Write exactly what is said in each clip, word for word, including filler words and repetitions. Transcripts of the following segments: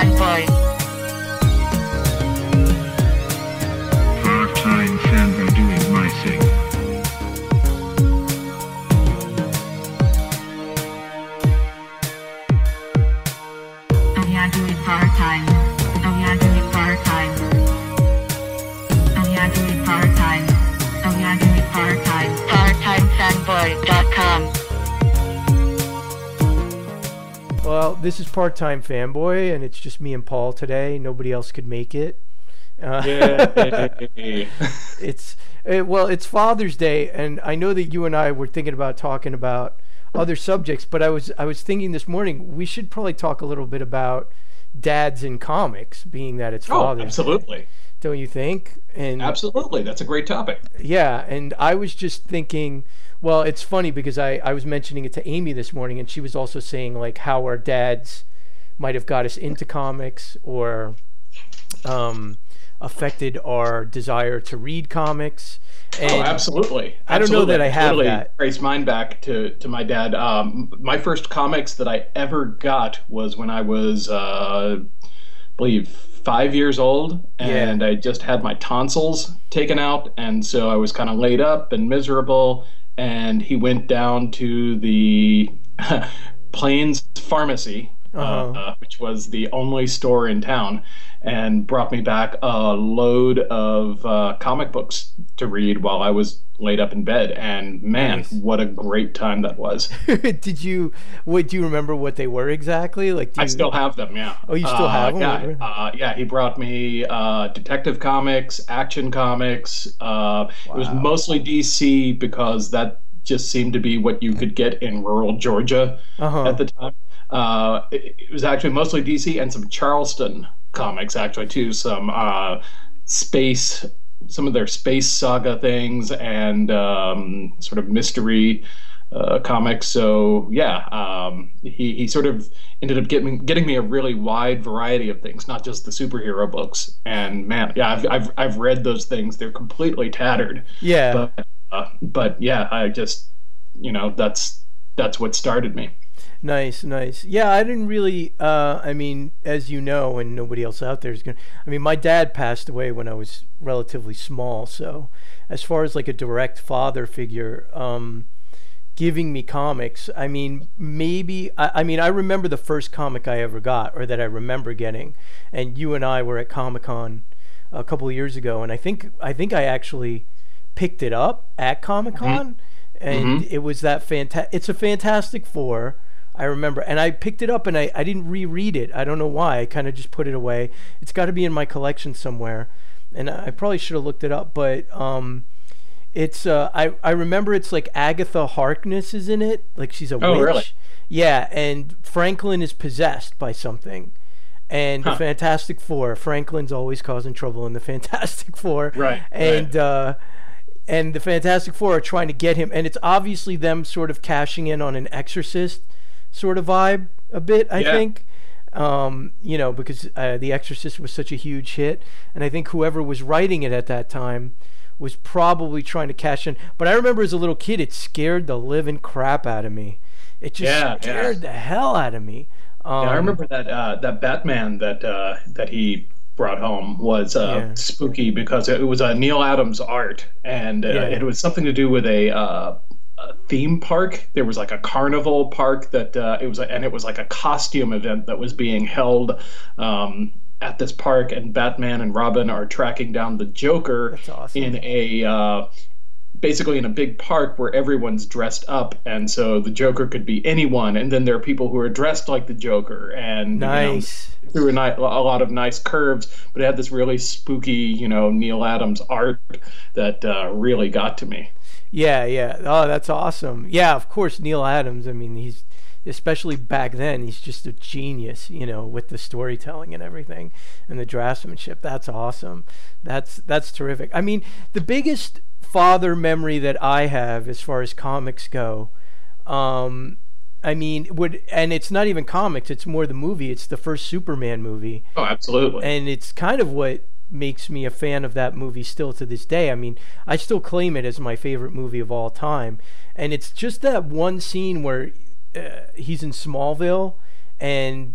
fanboy. Part-time fanboy doing my thing. Oh yeah, doing part-time. Oh yeah, doing part-time. Oh yeah, doing part-time. Oh yeah, doing part-time. part time fanboy dot com. Well, this is Part-Time Fanboy, and it's just me and Paul today. Nobody else could make it. Uh, Yay. it's it, well, it's Father's Day, and I know that you and I were thinking about talking about other subjects, but I was I was thinking this morning we should probably talk a little bit about dads in comics, being that it's Oh, Father's absolutely. Day. Don't you think? And Absolutely. That's a great topic. yeah, and I was just thinking, well, it's funny because I, I was mentioning it to Amy this morning, and she was also saying like how our dads might have got us into comics or um, affected our desire to read comics. And oh, absolutely. I don't know that I have totally that. Trace mine back to, to my dad. Um, my first comics that I ever got was when I was, uh, I believe, five years old, and Yeah. I just had my tonsils taken out, and so I was kind of laid up and miserable. And he went down to the Plains Pharmacy, Uh-huh. uh, which was the only store in town, and brought me back a load of uh, comic books to read while I was laid up in bed. And man, Nice. what a great time that was! Did you? What do you remember? What they were exactly? Like, do I you, still have them. Yeah. Oh, you still Uh, have them? What Yeah. were- Uh, yeah. He brought me uh, Detective Comics, Action Comics. Uh, It was Wow. mostly D C because that just seemed to be what you could get in rural Georgia Uh-huh. at the time. Uh, it, it was actually mostly D C and some Charleston comics, actually, too. Some uh, space, some of their space saga things, and um, sort of mystery uh, comics. So yeah, um, he he sort of ended up getting getting me a really wide variety of things, not just the superhero books. And man, yeah, I've I've, I've read those things. They're completely tattered. Yeah. But uh, but yeah, I just you know that's that's what started me. Nice, nice. Yeah, I didn't really. Uh, I mean, as you know, and nobody else out there is gonna. I mean, my dad passed away when I was relatively small. So, as far as like a direct father figure, um, giving me comics, I mean, maybe. I, I mean, I remember the first comic I ever got, or that I remember getting, and you and I were at Comic-Con a couple of years ago, and I think I think I actually picked it up at Comic-Con, and Mhm. it was that fanta- It's a Fantastic Four. I remember, and I picked it up, and I, I didn't reread it. I don't know why. I kind of just put it away. It's got to be in my collection somewhere, and I probably should have looked it up. But um, it's uh, I I remember it's like Agatha Harkness is in it, like she's a Oh, witch. really? Yeah, and Franklin is possessed by something, and the Huh. Fantastic Four. Franklin's always causing trouble in the Fantastic Four, Right, And right. uh, and the Fantastic Four are trying to get him, and it's obviously them sort of cashing in on an Exorcist sort of vibe a bit, I Yeah. think. Um, you know, because uh, The Exorcist was such a huge hit, and I think whoever was writing it at that time was probably trying to cash in. But I remember as a little kid, it scared the living crap out of me. It just Yeah, yeah. scared the hell out of me. Um, Yeah, I remember that uh, that Batman that uh, that he brought home was uh, Yeah. spooky because it was uh, Neil Adams' art, and uh, Yeah. it was something to do with a, uh, a theme park. There was like a carnival park that uh, it was, a, and it was like a costume event that was being held um, at this park, and Batman and Robin are tracking down the Joker That's awesome. in a. Uh, basically in a big park where everyone's dressed up, and so the Joker could be anyone, and then there are people who are dressed like the Joker, and Nice. you know, through a, ni- a lot of nice curves, but it had this really spooky, you know, Neil Adams art that uh, really got to me. Yeah, yeah. Oh, that's awesome. Yeah, of course, Neil Adams. I mean, he's especially back then. He's just a genius, you know, with the storytelling and everything, and the draftsmanship. That's awesome. That's that's terrific. I mean, the biggest father memory that I have as far as comics go, um, I mean, would and it's not even comics. It's more the movie. It's the first Superman movie. Oh, absolutely. And it's kind of what makes me a fan of that movie still to this day. I mean, I still claim it as my favorite movie of all time. And it's just that one scene where uh, he's in Smallville and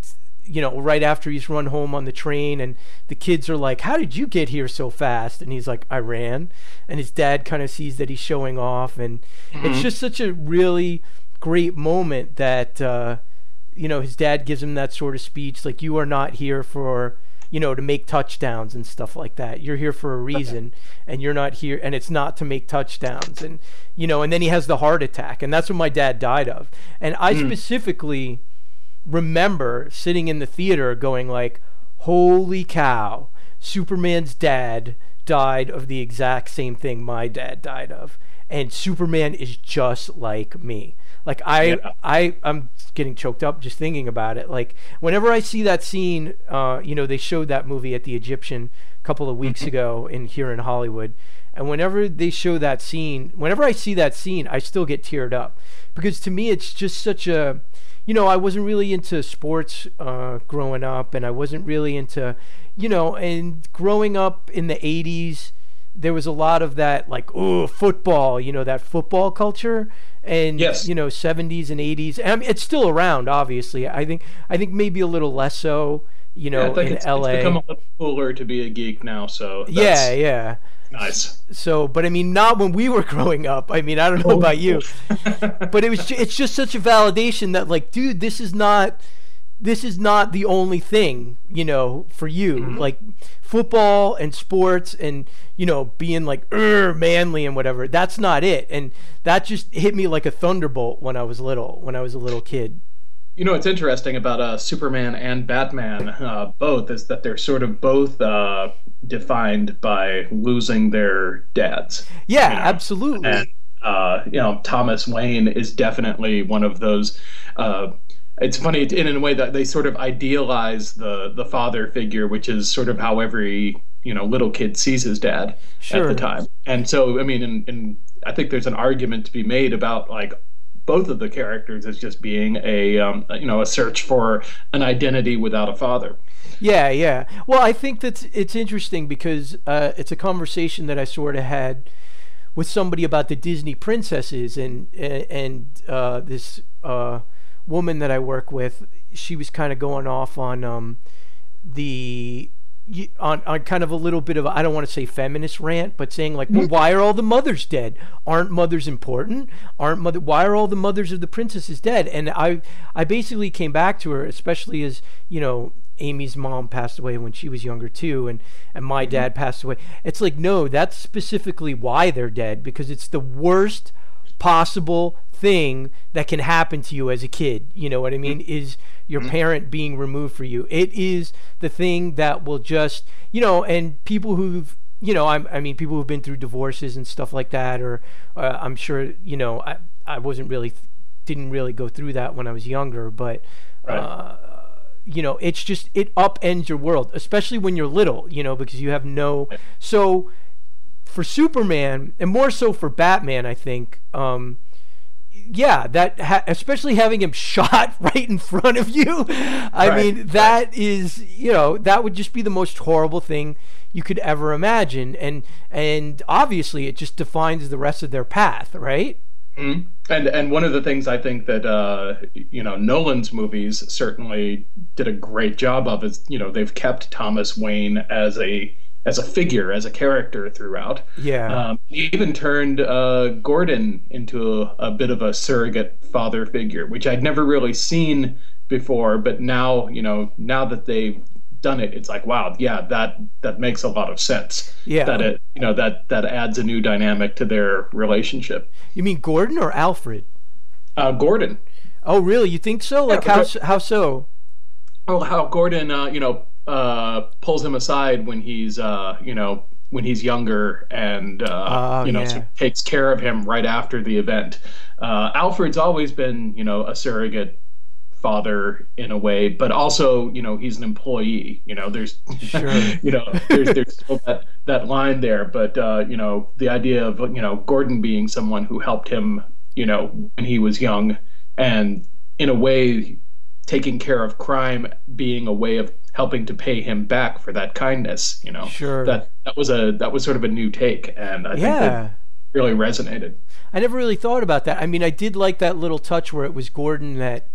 you know, right after he's run home on the train, and the kids are like, how did you get here so fast? And he's like, I ran. And his dad kind of sees that he's showing off, and mm-hmm. it's just such a really great moment that uh, you know, his dad gives him that sort of speech, like, you are not here for, you know, to make touchdowns and stuff like that. You're here for a reason, and you're not here, and it's not to make touchdowns. And, you know, and then he has the heart attack, and that's what my dad died of. And I mm. specifically remember sitting in the theater going like, holy cow, Superman's dad died of the exact same thing my dad died of. And Superman is just like me. Like I, yeah. I, I'm getting choked up just thinking about it. Like whenever I see that scene, uh, you know, they showed that movie at the Egyptian a couple of weeks mm-hmm. ago in here in Hollywood, and whenever they show that scene, whenever I see that scene, I still get teared up, because to me it's just such a, you know, I wasn't really into sports uh, growing up, and I wasn't really into, you know, and growing up in the eighties, there was a lot of that, like, oh, football, you know, that football culture, and yes. you know, seventies and eighties. And I mean, it's still around, obviously. I think, I think maybe a little less so, you know, yeah, I think in it's, L A. It's become a little cooler to be a geek now, so that's yeah, yeah, nice. So, but I mean, not when we were growing up. I mean, I don't know about you, but it was, ju- it's just such a validation that, like, dude, this is not. This is not the only thing, you know, for you. Mm-hmm. Like football and sports and, you know, being like, er, manly and whatever. That's not it. And that just hit me like a thunderbolt when I was little, when I was a little kid. You know, what's interesting about uh, Superman and Batman, uh, both, is that they're sort of both uh, defined by losing their dads. Yeah, you know? Absolutely. And, uh, you know, Thomas Wayne is definitely one of those. Uh, It's funny in, in a way that they sort of idealize the the father figure, which is sort of how every, you know, little kid sees his dad sure. at the time. And so, I mean, and, and I think there's an argument to be made about, like, both of the characters as just being a, um, you know, a search for an identity without a father. Yeah, yeah. Well, I think that's it's interesting because uh, it's a conversation that I sort of had with somebody about the Disney princesses, and and uh, this. Uh, woman that I work with, she was kind of going off on um the on, on kind of a little bit of a, I don't want to say feminist rant, but saying like, well, why are all the mothers dead? Aren't mothers important? Aren't mother why are all the mothers of the princesses dead? And I I basically came back to her, especially as, you know, Amy's mom passed away when she was younger too, and and my mm-hmm. dad passed away. It's like, no, that's specifically why they're dead, because it's the worst possible thing that can happen to you as a kid, you know what I mean, is your parent being removed for you. It is the thing that will just, you know, and people who've, you know, I'm, I mean, people who've been through divorces and stuff like that, or uh, I'm sure, you know, I, I wasn't really, didn't really go through that when I was younger, but, right. uh, you know, it's just, it upends your world, especially when you're little, you know, because you have no, so for Superman, and more so for Batman, I think, um, yeah, that ha- especially having him shot right in front of you, I right. mean, that right. is, you know, that would just be the most horrible thing you could ever imagine, and and obviously it just defines the rest of their path, right? Mm-hmm. And and one of the things I think that uh, you know, Nolan's movies certainly did a great job of is, you know, they've kept Thomas Wayne as a as a figure, as a character throughout. Yeah. Um, he even turned uh, Gordon into a, a bit of a surrogate father figure, which I'd never really seen before. But now, you know, now that they've done it, it's like, wow, yeah, that that makes a lot of sense. Yeah. That it, you know, that that adds a new dynamic to their relationship. You mean Gordon or Alfred? Uh, Gordon. Oh, really? You think so? Like, yeah, how how so? Oh, how Gordon, uh, you know. Uh, pulls him aside when he's, uh, you know, when he's younger, and uh, oh, you know, yeah. sort of takes care of him right after the event. Uh, Alfred's always been, you know, a surrogate father in a way, but also, you know, he's an employee. You know, there's, sure. you know, there's there's still that that line there, but uh, you know, the idea of, you know, Gordon being someone who helped him, you know, when he was young, and in a way, taking care of crime being a way of helping to pay him back for that kindness, you know. Sure. That that was a that was sort of a new take, and I yeah. think that really resonated. I never really thought about that. I mean, I did like that little touch where it was Gordon that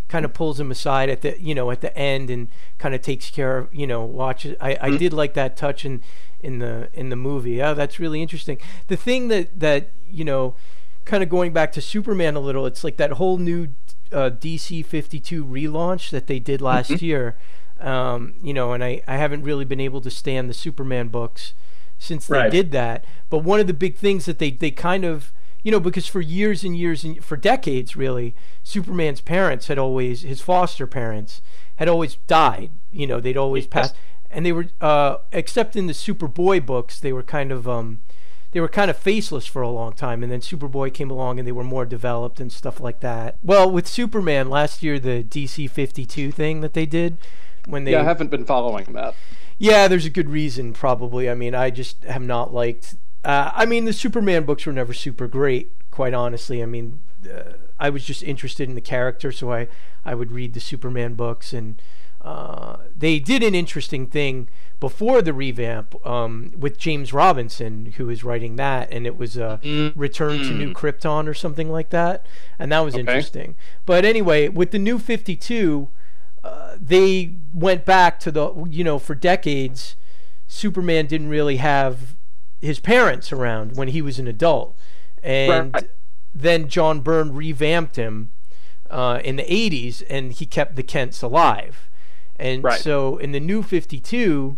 kind of pulls him aside at the you know at the end and kind of takes care of you know watches. I, I did like that touch in in the in the movie. Oh, that's really interesting. The thing that that you know, kind of going back to Superman a little, it's like that whole new uh, D C fifty-two relaunch that they did last mm-hmm. year. Um, you know, and I I haven't really been able to stand the Superman books since they right. did that. But one of the big things that they they kind of you know, because for years and years and for decades, really, Superman's parents had always, his foster parents had always died. You know, they'd always yes. passed, and they were, uh, except in the Superboy books, they were kind of, um, they were kind of faceless for a long time. And then Superboy came along, and they were more developed and stuff like that. Well, with Superman last year, the D C fifty-two thing that they did, when they, yeah, I haven't been following that. Yeah, there's a good reason, probably. I mean, I just have not liked. Uh, I mean, the Superman books were never super great, quite honestly. I mean, uh, I was just interested in the character, so I, I would read the Superman books. And uh, they did an interesting thing before the revamp um, with James Robinson, who was writing that, and it was a mm. Return mm. to New Krypton or something like that. And that was okay. interesting. But anyway, with the new fifty-two, uh, they went back to the, you know, for decades, Superman didn't really have his parents around when he was an adult, and right. then John Byrne revamped him uh, in the eighties, and he kept the Kents alive. And right. so in the new fifty-two,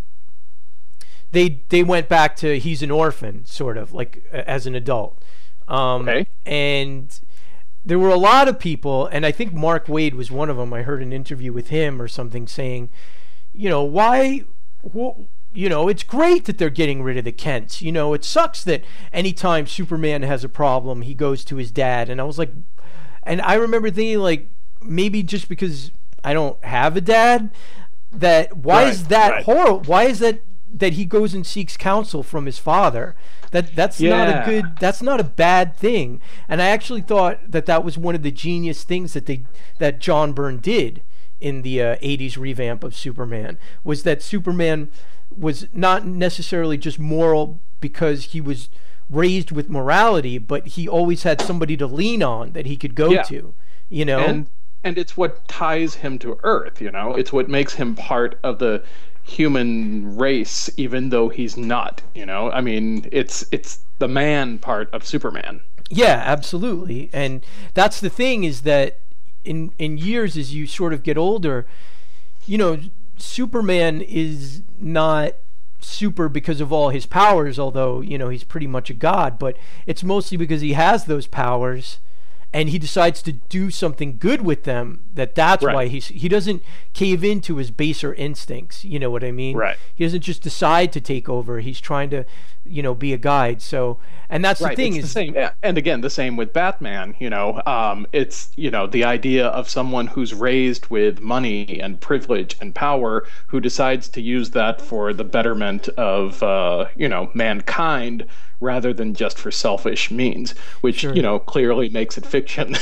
they they went back to he's an orphan, sort of like as an adult. Um, okay. And there were a lot of people, and I think Mark Waid was one of them. I heard an interview with him or something saying, you know, why. Wh- You know, it's great that they're getting rid of the Kents. You know, it sucks that anytime Superman has a problem, he goes to his dad. And I was like, and I remember thinking, like, maybe just because I don't have a dad, that why right, is that right. horrible? Why is that that he goes and seeks counsel from his father? That that's yeah. not a good. That's not a bad thing. And I actually thought that that was one of the genius things that they that John Byrne did in the uh, eighties revamp of Superman, was that Superman was not necessarily just moral because he was raised with morality, but he always had somebody to lean on that he could go yeah. to, you know? And, and it's what ties him to Earth, you know? It's what makes him part of the human race, even though he's not, you know? I mean, it's it's the man part of Superman. Yeah, absolutely. And that's the thing, is that in in years, as you sort of get older, you know, Superman is not super because of all his powers, although, you know, he's pretty much a god, but it's mostly because he has those powers and he decides to do something good with them, that that's right. why he's he doesn't cave into his baser instincts, you know what I mean? Right. He doesn't just decide to take over. He's trying to, you know, be a guide. So, and that's right. the thing it's is the same. And again, the same with Batman, you know, um, it's, you know, the idea of someone who's raised with money and privilege and power, who decides to use that for the betterment of, uh, you know, mankind, rather than just for selfish means, which, sure. you know, clearly makes it fiction.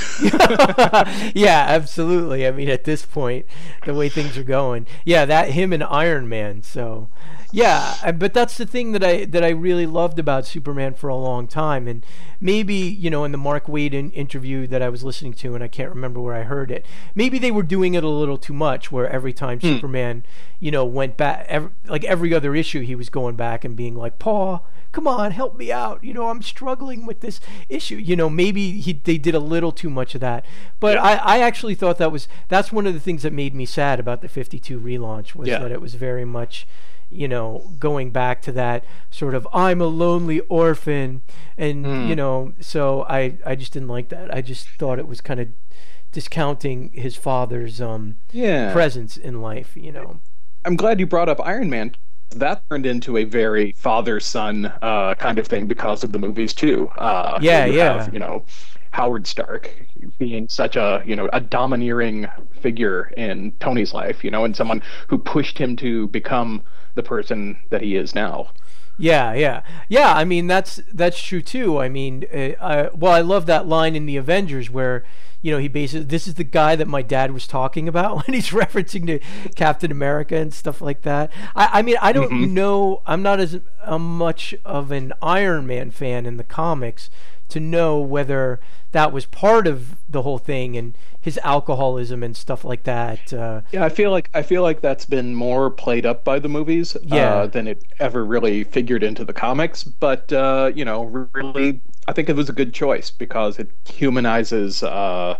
Yeah, absolutely. I mean, at this point, the way things are going, yeah, that him and Iron Man. So, yeah, but that's the thing that I that I really loved about Superman for a long time. And maybe, you know, in the Mark Waid in, interview that I was listening to, and I can't remember where I heard it, maybe they were doing it a little too much, where every time hmm. Superman, you know, went back, every, like every other issue, he was going back and being like, Paul, come on, help me out. You know, I'm struggling with this issue. You know, maybe he, they did a little too much of that. But yeah. I, I actually thought that was, that's one of the things that made me sad about the fifty-two relaunch, was yeah. that it was very much, you know, going back to that sort of, I'm a lonely orphan. And, mm. you know, so I, I just didn't like that. I just thought it was kind of discounting his father's um yeah. presence in life, you know. I'm glad you brought up Iron Man. That turned into a very father-son uh, kind of thing because of the movies too. Uh, yeah, you yeah. Have, you know, Howard Stark being such a, you know, a domineering figure in Tony's life, you know, and someone who pushed him to become the person that he is now. Yeah, yeah, yeah. I mean, that's that's true too. I mean, uh, I, well, I love that line in the Avengers where, you know, he basically, this is the guy that my dad was talking about when he's referencing to Captain America and stuff like that. I, I mean, I don't mm-hmm. know. I'm not as uh, much of an Iron Man fan in the comics to know whether that was part of the whole thing and his alcoholism and stuff like that. Uh, yeah, I feel like I feel like that's been more played up by the movies Yeah. uh, than it ever really figured into the comics. But uh, you know, really, I think it was a good choice because it humanizes uh,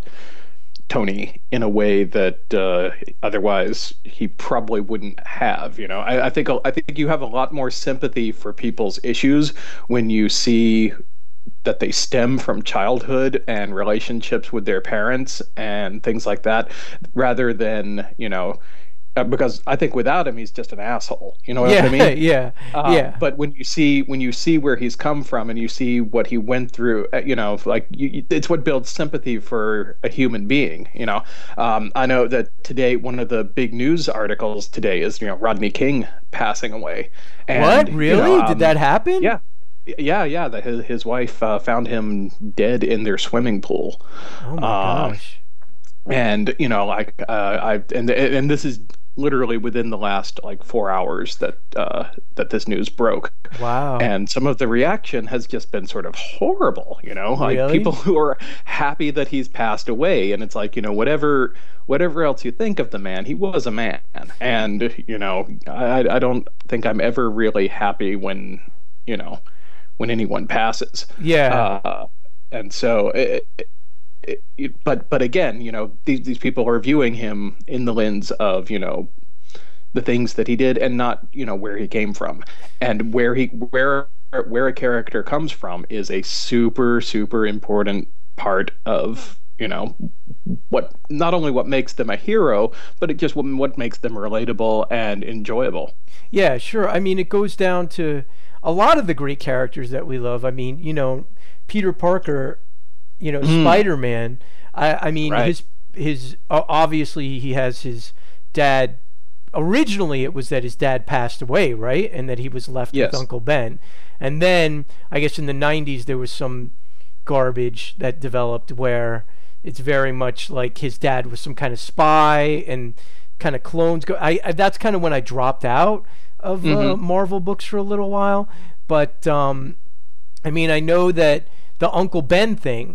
Tony in a way that uh, otherwise he probably wouldn't have. You know, I, I think I think you have a lot more sympathy for people's issues when you see that they stem from childhood and relationships with their parents and things like that, rather than, you know, uh, because I think without him he's just an asshole. You know what yeah, I mean? yeah, Uh, yeah. But when you see when you see where he's come from and you see what he went through, uh, you know, like you, it's what builds sympathy for a human being. You know, um, I know that today one of the big news articles today is, you know, Rodney King passing away. And, What? you Really? know, um, Did that happen? Yeah. Yeah, yeah. The, his his wife uh, found him dead in their swimming pool. Oh my Um, gosh. and you know, like uh, I and and this is literally within the last like four hours that uh, that this news broke. Wow. And some of the reaction has just been sort of horrible. You know, like Really? people who are happy that he's passed away, and it's like, you know, whatever whatever else you think of the man, he was a man, and you know, I I don't think I'm ever really happy when you know. when anyone passes. Yeah. Uh, and so, it, it, it, but but again, you know, these these people are viewing him in the lens of, you know, the things that he did and not, you know, where he came from. And where he where where a character comes from is a super super important part of, you know, what not only what makes them a hero, but it just what, what makes them relatable and enjoyable. Yeah, sure. I mean, it goes down to a lot of the great characters that we love. I mean, you know, Peter Parker, you know, Mm. Spider-Man. I, I mean, Right. his his uh, obviously he has his dad. Originally, it was that his dad passed away, right, and that he was left Yes. with Uncle Ben. And then, I guess in the nineties, there was some garbage that developed where it's very much like his dad was some kind of spy and kind of clones go. I, I that's kind of when I dropped out of uh, Mhm. Marvel books for a little while. But um, I mean, I know that the Uncle Ben thing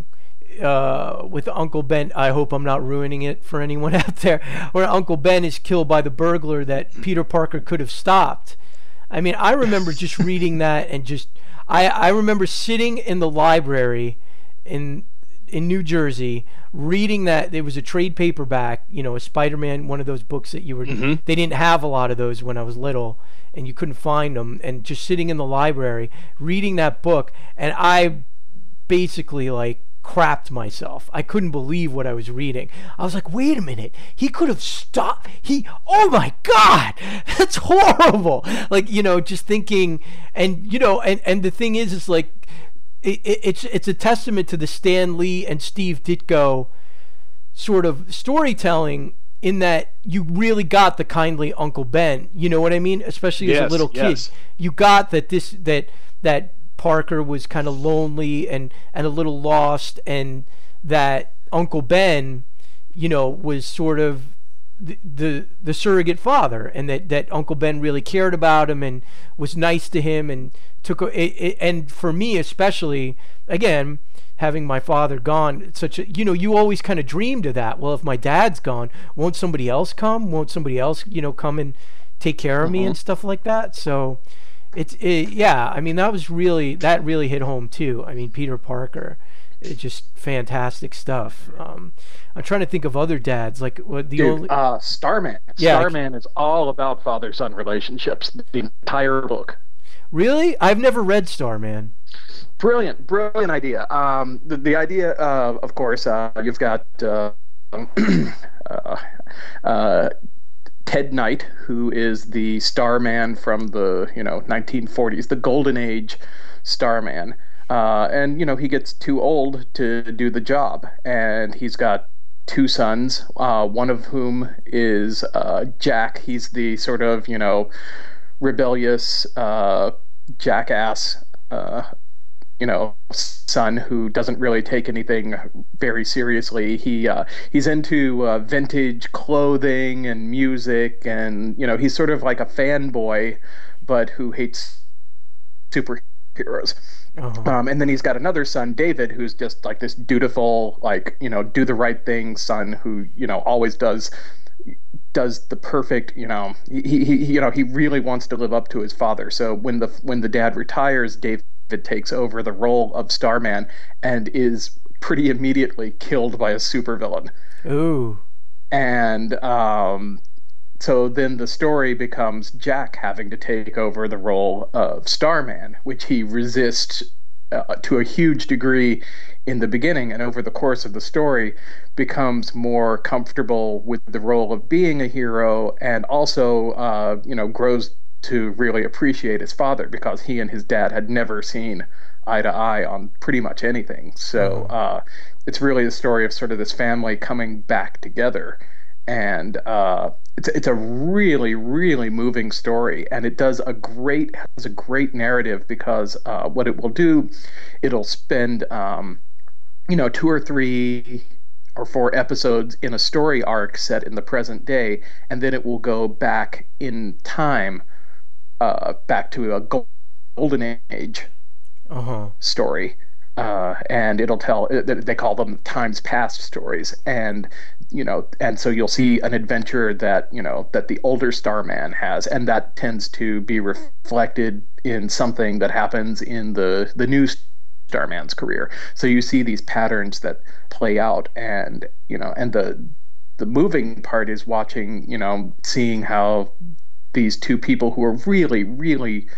uh, with Uncle Ben. I hope I'm not ruining it for anyone out there. Where Uncle Ben is killed by the burglar that Peter Parker could have stopped. I mean, I remember just reading that and just I I remember sitting in the library in in New Jersey reading that. There was a trade paperback, you know, a Spider-Man, one of those books that you were Mhm. they didn't have a lot of those when I was little and you couldn't find them, and just sitting in the library reading that book, and I basically like crapped myself. I couldn't believe what I was reading. I was like, wait a minute, he could have stopped. He, oh my God, that's horrible. Like, you know, just thinking, and you know, and and the thing is, is like, it, it, it's it's a testament to the Stan Lee and Steve Ditko sort of storytelling, in that you really got the kindly Uncle Ben. You know what I mean? Especially as Yes, a little kid, yes. you got that this that that Parker was kind of lonely and and a little lost, and that Uncle Ben, you know, was sort of the the, the surrogate father, and that, that Uncle Ben really cared about him and was nice to him and took a, it, it, and for me especially, again, having my father gone, it's such a, you know, you always kind of dreamed of that. Well, if my dad's gone, won't somebody else come? Won't somebody else, you know, come and take care of me and stuff like that? So it's it, yeah, I mean, that was really that really hit home too. I mean, Peter Parker, it's just fantastic stuff. Um, I'm trying to think of other dads, like what the Dude, only uh, Starman. Yeah, I- Starman is all about father-son relationships. The entire book. really. I've never read Starman. Brilliant, brilliant idea. Um, the, the idea, uh, of course, uh, you've got uh, uh, uh, Ted Knight, who is the Starman from the you know nineteen forties, the Golden Age Starman, uh, and you know he gets too old to do the job, and he's got two sons, uh, one of whom is uh, Jack. He's the sort of you know rebellious uh, jackass. Uh, you know, son who doesn't really take anything very seriously. He uh, he's into uh, vintage clothing and music, and you know, he's sort of like a fanboy, but who hates superheroes. Uh-huh. Um, and then he's got another son, David, who's just like this dutiful, like, you know, do the right thing son who, you know, always does does the perfect, you know, he, he you know, he really wants to live up to his father. So when the when the dad retires, David takes over the role of Starman and is pretty immediately killed by a supervillain. Ooh. And um so then the story becomes Jack having to take over the role of Starman, which he resists uh, to a huge degree in the beginning, and over the course of the story becomes more comfortable with the role of being a hero, and also, uh, you know, grows to really appreciate his father because he and his dad had never seen eye to eye on pretty much anything. So uh, it's really the story of sort of this family coming back together. And uh, it's it's a really really moving story, and it does a great has a great narrative because uh, what it will do, it'll spend um, you know two or three or four episodes in a story arc set in the present day, and then it will go back in time, uh, back to a golden age Uh-huh. story. Uh, and it'll tell, they call them times past stories. And, you know, and so you'll see an adventure that, you know, that the older Starman has, and that tends to be reflected in something that happens in the, the new Starman's career. So you see these patterns that play out, and, you know, and the, the moving part is watching, you know, seeing how these two people who are really, really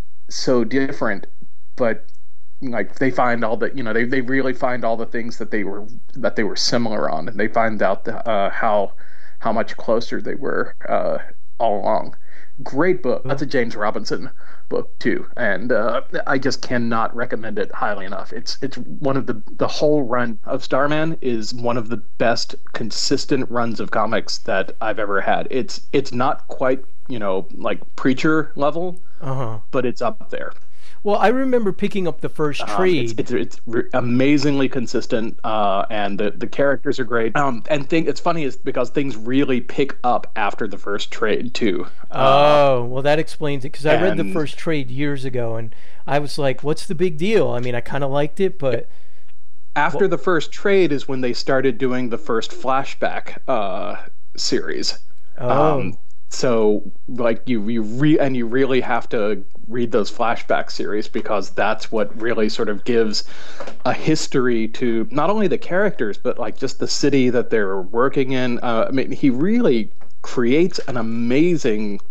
so different, but like they find all the, you know, they they really find all the things that they were that they were similar on, and they find out the, uh, how how much closer they were uh, all along. Great book. That's a James Robinson book too, and uh, I just cannot recommend it highly enough. It's it's one of the the whole run of Starman is one of the best consistent runs of comics that I've ever had. It's it's not quite, you know, like Preacher level, Uh-huh. but it's up there. Well, I remember picking up the first Um, trade. it's, it's it's re- amazingly consistent, uh, and the, the characters are great. Um, and thing it's funny is because things really pick up after the first trade too. Oh, well, that explains it, because I read the and- first trade years ago, and I was like, what's the big deal? I mean, I kind of liked it, but After the first trade is when they started doing the first flashback uh, series. oh, Um, so like you you re and you really have to read those flashback series because that's what really sort of gives a history to not only the characters but like just the city that they're working in. Uh, I mean, he really creates an amazing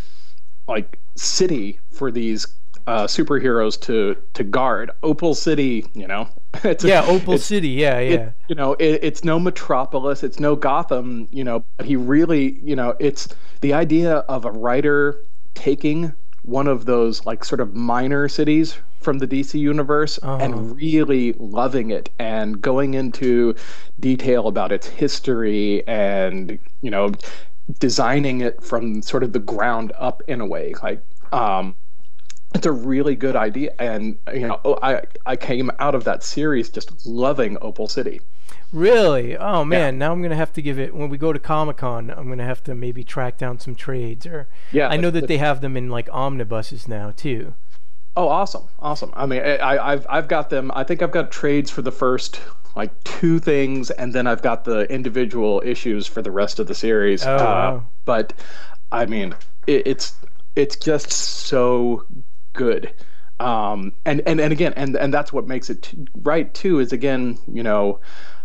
like city for these uh, superheroes to to guard. Opal City, you know. It's a- yeah, Opal it's- City, yeah, yeah. it, you know, it, it's no Metropolis, it's no Gotham, you know, but he really, you know, it's the idea of a writer taking one of those like sort of minor cities from the D C universe Uh-huh. and really loving it and going into detail about its history and, you know, designing it from sort of the ground up in a way. Like, um, it's a really good idea, and you know, I I came out of that series just loving Opal City. Really? Oh man, now I'm gonna have to give it when we go to Comic Con. I'm gonna have to maybe track down some trades, or Yeah, I know the- that they have them in like omnibuses now too. Oh, awesome, awesome. I mean, I, I've I've got them. I think I've got trades for the first like two things, and then I've got the individual issues for the rest of the series. Oh, Uh, wow. But I mean, it, it's it's just so good. Um, and, and, and again, and, and that's what makes it t- right too, is again, you know,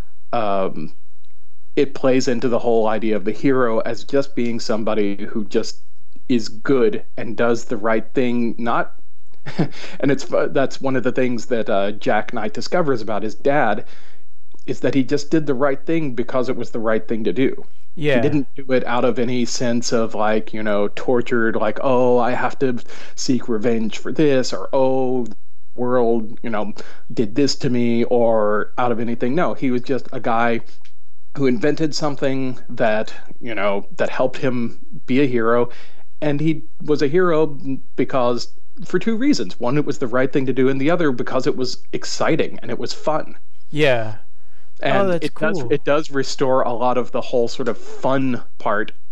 um, it plays into the whole idea of the hero as just being somebody who just is good and does the right thing. Not, and it's, that's one of the things that, uh, Jack Knight discovers about his dad is that he just did the right thing because it was the right thing to do. Yeah. He didn't do it out of any sense of like, you know, tortured, like, oh, I have to seek revenge for this, or oh, the world, you know, did this to me, or out of anything. No, he was just a guy who invented something that, you know, that helped him be a hero. And he was a hero because for two reasons. One, it was the right thing to do, and the other because it was exciting and it was fun. Yeah. And Oh, that's it does cool. it does restore a lot of the whole sort of fun part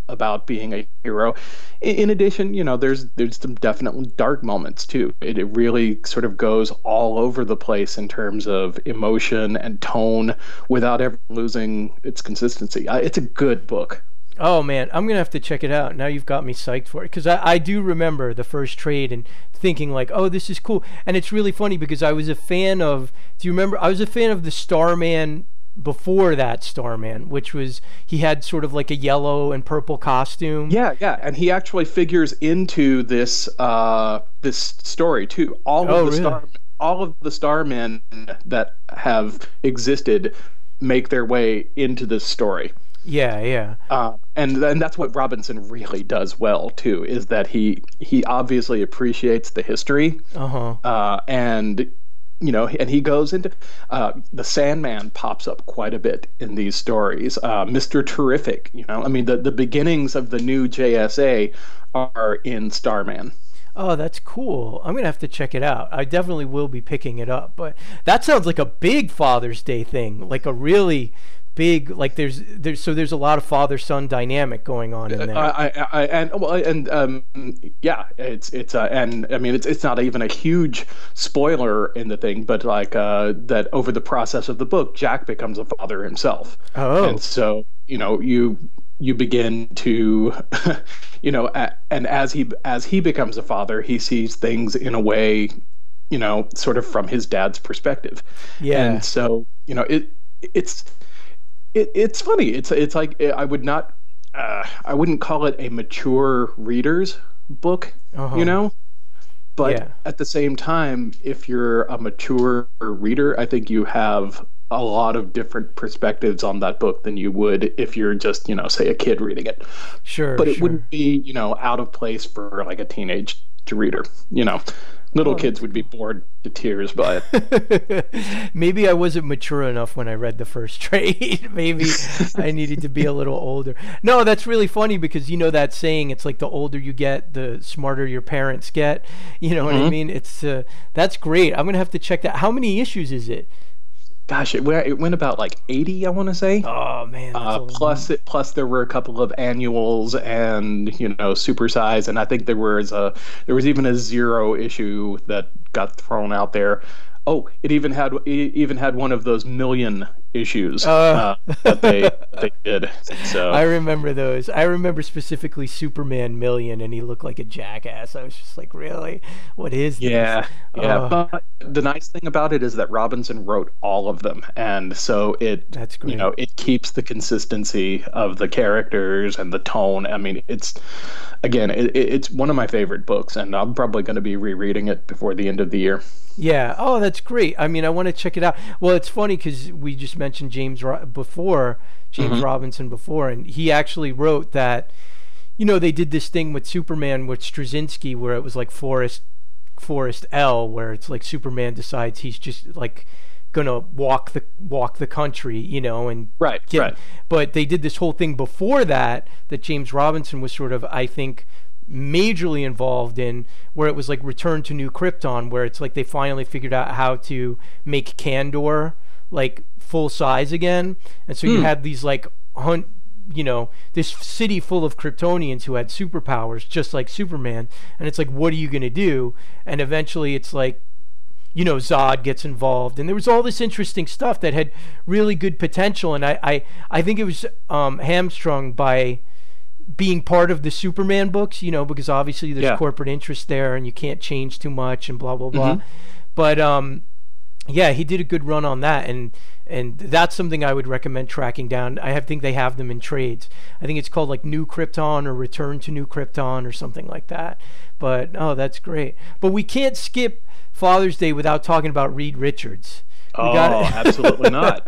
about being a hero. In, in addition, you know, there's there's some definitely dark moments too. It, it really sort of goes all over the place in terms of emotion and tone without ever losing its consistency. I, it's a good book. Oh man, I'm gonna have to check it out. Now you've got me psyched for it because I, I do remember the first trade and thinking like, oh, this is cool. And it's really funny because I was a fan of. Do you remember? I was a fan of the Starman before that Starman, which was he had sort of like a yellow and purple costume. Yeah, yeah, and he actually figures into this uh, this story too. All of Oh, the really? star, all of the Starmen that have existed make their way into this story. Yeah, yeah. Uh, and and that's what Robinson really does well too, is that he he obviously appreciates the history, Uh-huh. uh, and you know, and he goes into uh, the Sandman pops up quite a bit in these stories. Uh, Mister Terrific, you know, I mean, the the beginnings of the new J S A are in Starman. Oh, that's cool. I'm gonna have to check it out. I definitely will be picking it up. But that sounds like a big Father's Day thing, like a really big, like there's there's so there's a lot of father-son dynamic going on in there. I, I, I and well, and um, yeah, it's it's uh, and I mean it's it's not even a huge spoiler in the thing, but like uh, that over the process of the book, Jack becomes a father himself. Oh. And so you know you you begin to, you know, a, and as he as he becomes a father, he sees things in a way, you know, sort of from his dad's perspective. Yeah. And so you know it it's. It, it's funny. It's it's like I would not, uh, I wouldn't call it a mature reader's book, Uh-huh. you know. But Yeah. at the same time, if you're a mature reader, I think you have a lot of different perspectives on that book than you would if you're just, you know, say a kid reading it. Sure. But it sure. wouldn't be, you know, out of place for like a teenage reader. You know, little Oh, kids would be bored to tears by it. Maybe I wasn't mature enough when I read the first trade. Maybe I needed to be a little older. No, that's really funny because you know that saying, it's like the older you get, the smarter your parents get. You know what I Mhm. mean? It's uh, that's great. I'm gonna have to check that. How many issues is it? Gosh, it went, it went about like eighty, I want to say. Oh man. That's Uh, a- plus, it, plus there were a couple of annuals and you know supersize, and I think there was a there was even a zero issue that got thrown out there. Oh, it even had it even had one of those million issues Uh. uh, that they they did. So I remember those. I remember specifically Superman Million, and he looked like a jackass. I was just like, really? What is this? yeah, yeah. Uh, But the nice thing about it is that Robinson wrote all of them, and so it That's great. you know it keeps the consistency of the characters and the tone. I mean, it's again, it, it's one of my favorite books, and I'm probably going to be rereading it before the end of the year. Yeah. Oh, that's great. I mean, I want to check it out. Well, it's funny because we just mentioned James Ro- before, James Mhm. Robinson before, and he actually wrote that. You know, they did this thing with Superman with Straczynski where it was like Forest, Forest L, where it's like Superman decides he's just like gonna walk the walk the country, you know, and Right, get- right. But they did this whole thing before that that James Robinson was sort of, I think, majorly involved in, where it was like Return to New Krypton, where it's like they finally figured out how to make Kandor like full size again, and so you Hmm. had these like hunt, you know, this city full of Kryptonians who had superpowers just like Superman, and it's like, what are you gonna do? And eventually it's like, you know, Zod gets involved, and there was all this interesting stuff that had really good potential, and I I, I think it was um, hamstrung by being part of the Superman books, you know, because obviously there's Yeah. corporate interest there and you can't change too much and blah blah blah. Mhm. But um yeah, he did a good run on that, and and that's something I would recommend tracking down. I have, think they have them in trades. I think it's called like New Krypton or Return to New Krypton or something like that. But oh, that's great. But we can't skip Father's Day without talking about Reed Richards. We Oh, gotta- absolutely not.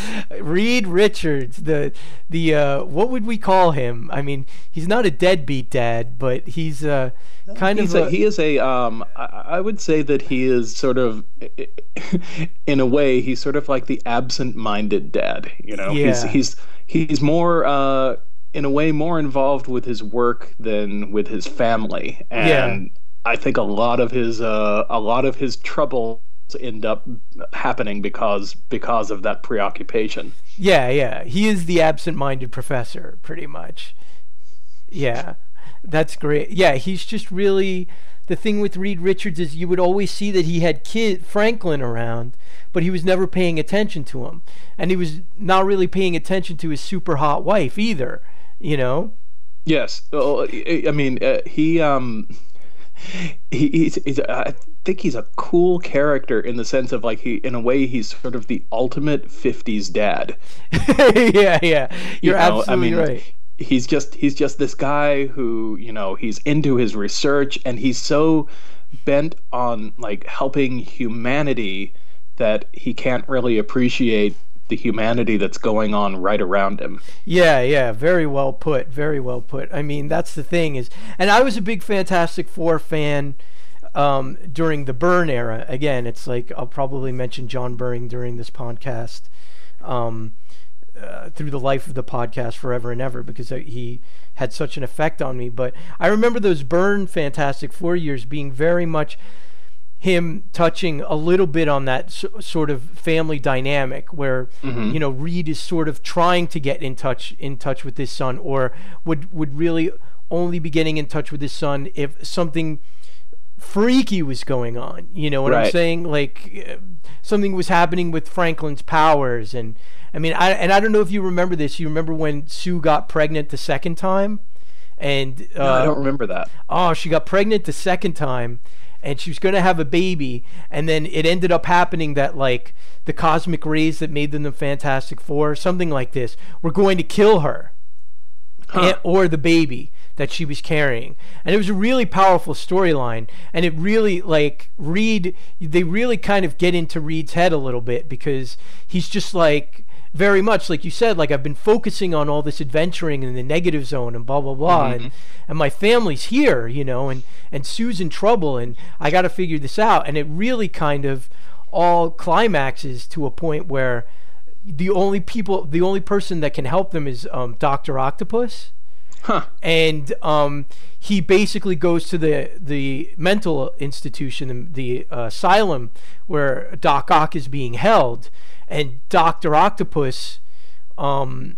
Reed Richards, the the uh, what would we call him? I mean, he's not a deadbeat dad, but he's uh, kind He's of a, a, he is a um I, I would say that he is sort of in a way he's sort of like the absent-minded dad, you know. He's Yeah. he's he's more uh in a way more involved with his work than with his family. And I think a lot of his uh a lot of his troubles end up happening because because of that preoccupation. yeah, yeah. He is the absent-minded professor, pretty much. Yeah, that's great. Yeah, he's just really, the thing with Reed Richards is you would always see that he had kid Franklin around, but he was never paying attention to him, and he was not really paying attention to his super hot wife either. You know. Yes. Well, I mean, uh, he um, he, he's, he's I think he's a cool character in the sense of like he, in a way, he's sort of the ultimate fifties dad. yeah, yeah, you're you know, absolutely I mean, right. He's just he's just this guy who, you know, he's into his research and he's so bent on like helping humanity that he can't really appreciate the humanity that's going on right around him. Yeah, yeah, very well put, very well put. I mean, that's the thing is, and I was a big Fantastic Four fan um, during the Byrne era. Again, it's like I'll probably mention John Byrne during this podcast, um, uh, through the life of the podcast forever and ever, because he had such an effect on me. But I remember those Byrne Fantastic Four years being very much him touching a little bit on that so, sort of family dynamic where, mm-hmm. you know, Reed is sort of trying to get in touch in touch with his son, or would would really only be getting in touch with his son if something freaky was going on. You know what right. I'm saying? Like uh, something was happening with Franklin's powers. And I mean, I and I don't know if you remember this. You remember when Sue got pregnant the second time? And uh, no, I don't remember that. Oh, she got pregnant the second time. And she was going to have a baby, and then it ended up happening that, like, the cosmic rays that made them the Fantastic Four, something like this, were going to kill her, huh. and, or the baby that she was carrying. And it was a really powerful storyline, and it really, like, Reed, they really kind of get into Reed's head a little bit, because he's just, like, very much, like you said, like, I've been focusing on all this adventuring in the negative zone and blah, blah, blah, mm-hmm. and, and my family's here, you know, and, and Sue's in trouble, and I got to figure this out. And it really kind of all climaxes to a point where the only people, the only person that can help them is um, Doctor Octopus. Huh. And um, he basically goes to the the mental institution, the uh, asylum where Doc Ock is being held, and Doctor Octopus, um,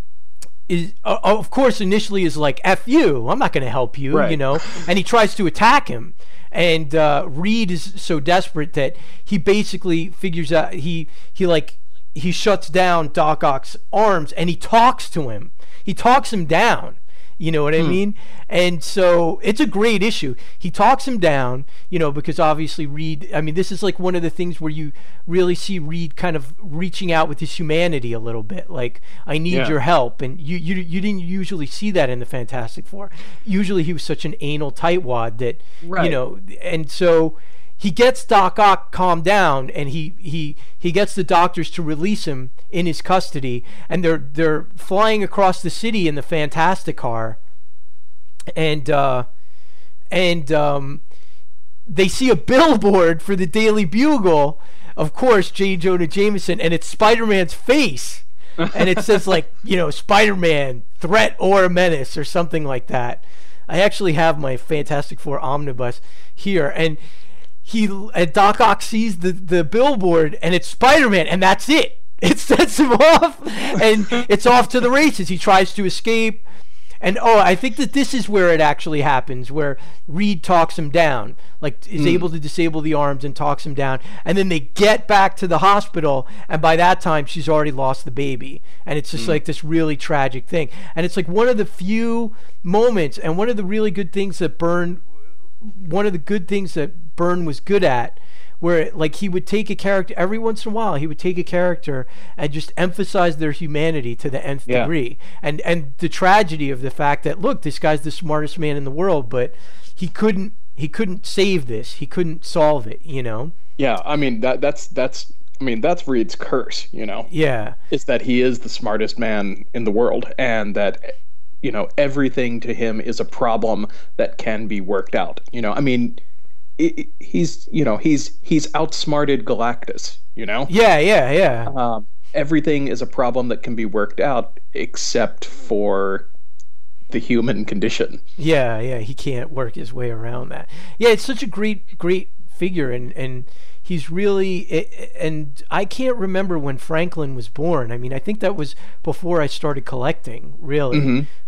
is uh, of course initially is like, "F you, I'm not going to help you," right. you know, and he tries to attack him. And uh, Reed is so desperate that he basically figures out he he like he shuts down Doc Ock's arms and he talks to him. He talks him down. You know what I hmm. mean? And so it's a great issue. He talks him down, you know, because obviously Reed, I mean, this is like one of the things where you really see Reed kind of reaching out with his humanity a little bit. Like, I need yeah. your help. And you, you you didn't usually see that in the Fantastic Four. Usually he was such an anal tightwad that, right. you know, and so he gets Doc Ock calmed down, and he, he he gets the doctors to release him in his custody, and they're they're flying across the city in the Fantastic Car, and uh, and um, they see a billboard for the Daily Bugle, of course, J. Jonah Jameson, and it's Spider-Man's face, and it says like, you know, Spider-Man, threat or a menace or something like that. I actually have my Fantastic Four omnibus here, and he and Doc Ock sees the, the billboard, and it's Spider-Man, and that's it. It sets him off, and it's off to the races. He tries to escape, and oh, I think that this is where it actually happens, where Reed talks him down, like is mm. able to disable the arms and talks him down, and then they get back to the hospital, and by that time she's already lost the baby, and it's just mm. like this really tragic thing. And it's like one of the few moments, and one of the really good things that Byrne, one of the good things that Byrne was good at, where like he would take a character every once in a while, he would take a character and just emphasize their humanity to the nth yeah. degree, and and the tragedy of the fact that, look, this guy's the smartest man in the world, but he couldn't he couldn't save this, he couldn't solve it, you know. Yeah, I mean that that's that's I mean that's Reed's curse, you know. Yeah, it's that he is the smartest man in the world, and that, you know, everything to him is a problem that can be worked out. You know, I mean, it, he's, you know, he's he's outsmarted Galactus, you know? Yeah, yeah, yeah. Um, everything is a problem that can be worked out except for the human condition. Yeah, yeah, he can't work his way around that. Yeah, it's such a great, great figure, and, and he's really, and I can't remember when Franklin was born. I mean, I think that was before I started collecting, really. Mm-hmm.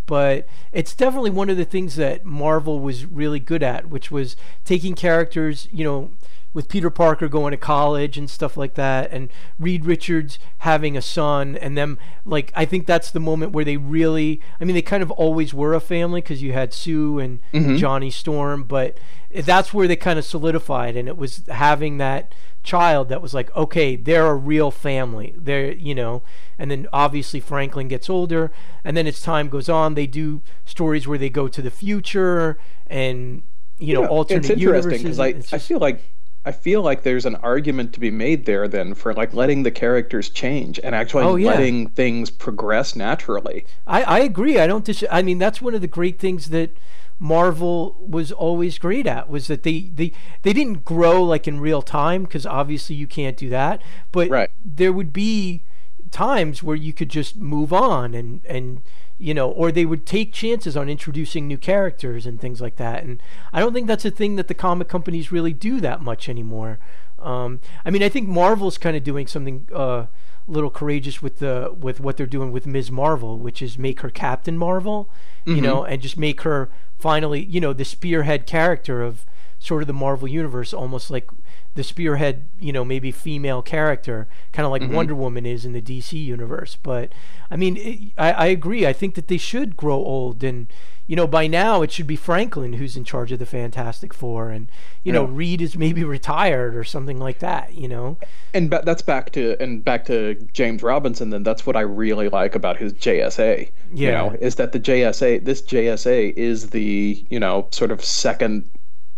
but it's definitely one of the things that Marvel was really good at, which was taking characters, you know, with Peter Parker going to college and stuff like that, and Reed Richards having a son, and them, like, I think that's the moment where they really, I mean, they kind of always were a family because you had Sue and mm-hmm. Johnny Storm, but that's where they kind of solidified, and it was having that child that was like, okay, they're a real family. They're, you know, and then obviously Franklin gets older, and then as time goes on, they do stories where they go to the future and, you know, yeah, alternate it's interesting because I, just, I feel like I feel like there's an argument to be made there then for like letting the characters change and actually oh, yeah. letting things progress naturally. I, I agree. I don't dis- I mean, that's one of the great things that Marvel was always great at, was that they they, they didn't grow like in real time, because obviously you can't do that, but right. there would be times where you could just move on and and you know, or they would take chances on introducing new characters and things like that. And I don't think that's a thing that the comic companies really do that much anymore. Um, I mean, I think Marvel's kind of doing something uh, a little courageous with the with what they're doing with Miz Marvel, which is make her Captain Marvel, you mm-hmm. know, and just make her finally, you know, the spearhead character of sort of the Marvel universe, almost like the spearhead, you know, maybe female character, kind of like mm-hmm. Wonder Woman is in the D C universe. But I mean, it, I, I agree. I think that they should grow old, and you know, by now it should be Franklin who's in charge of the Fantastic Four, and you yeah. know, Reed is maybe retired or something like that. You know, and ba- that's back to and back to James Robinson. Then that's what I really like about his J S A. Yeah, you know, is that the J S A, this J S A is the, you know, sort of second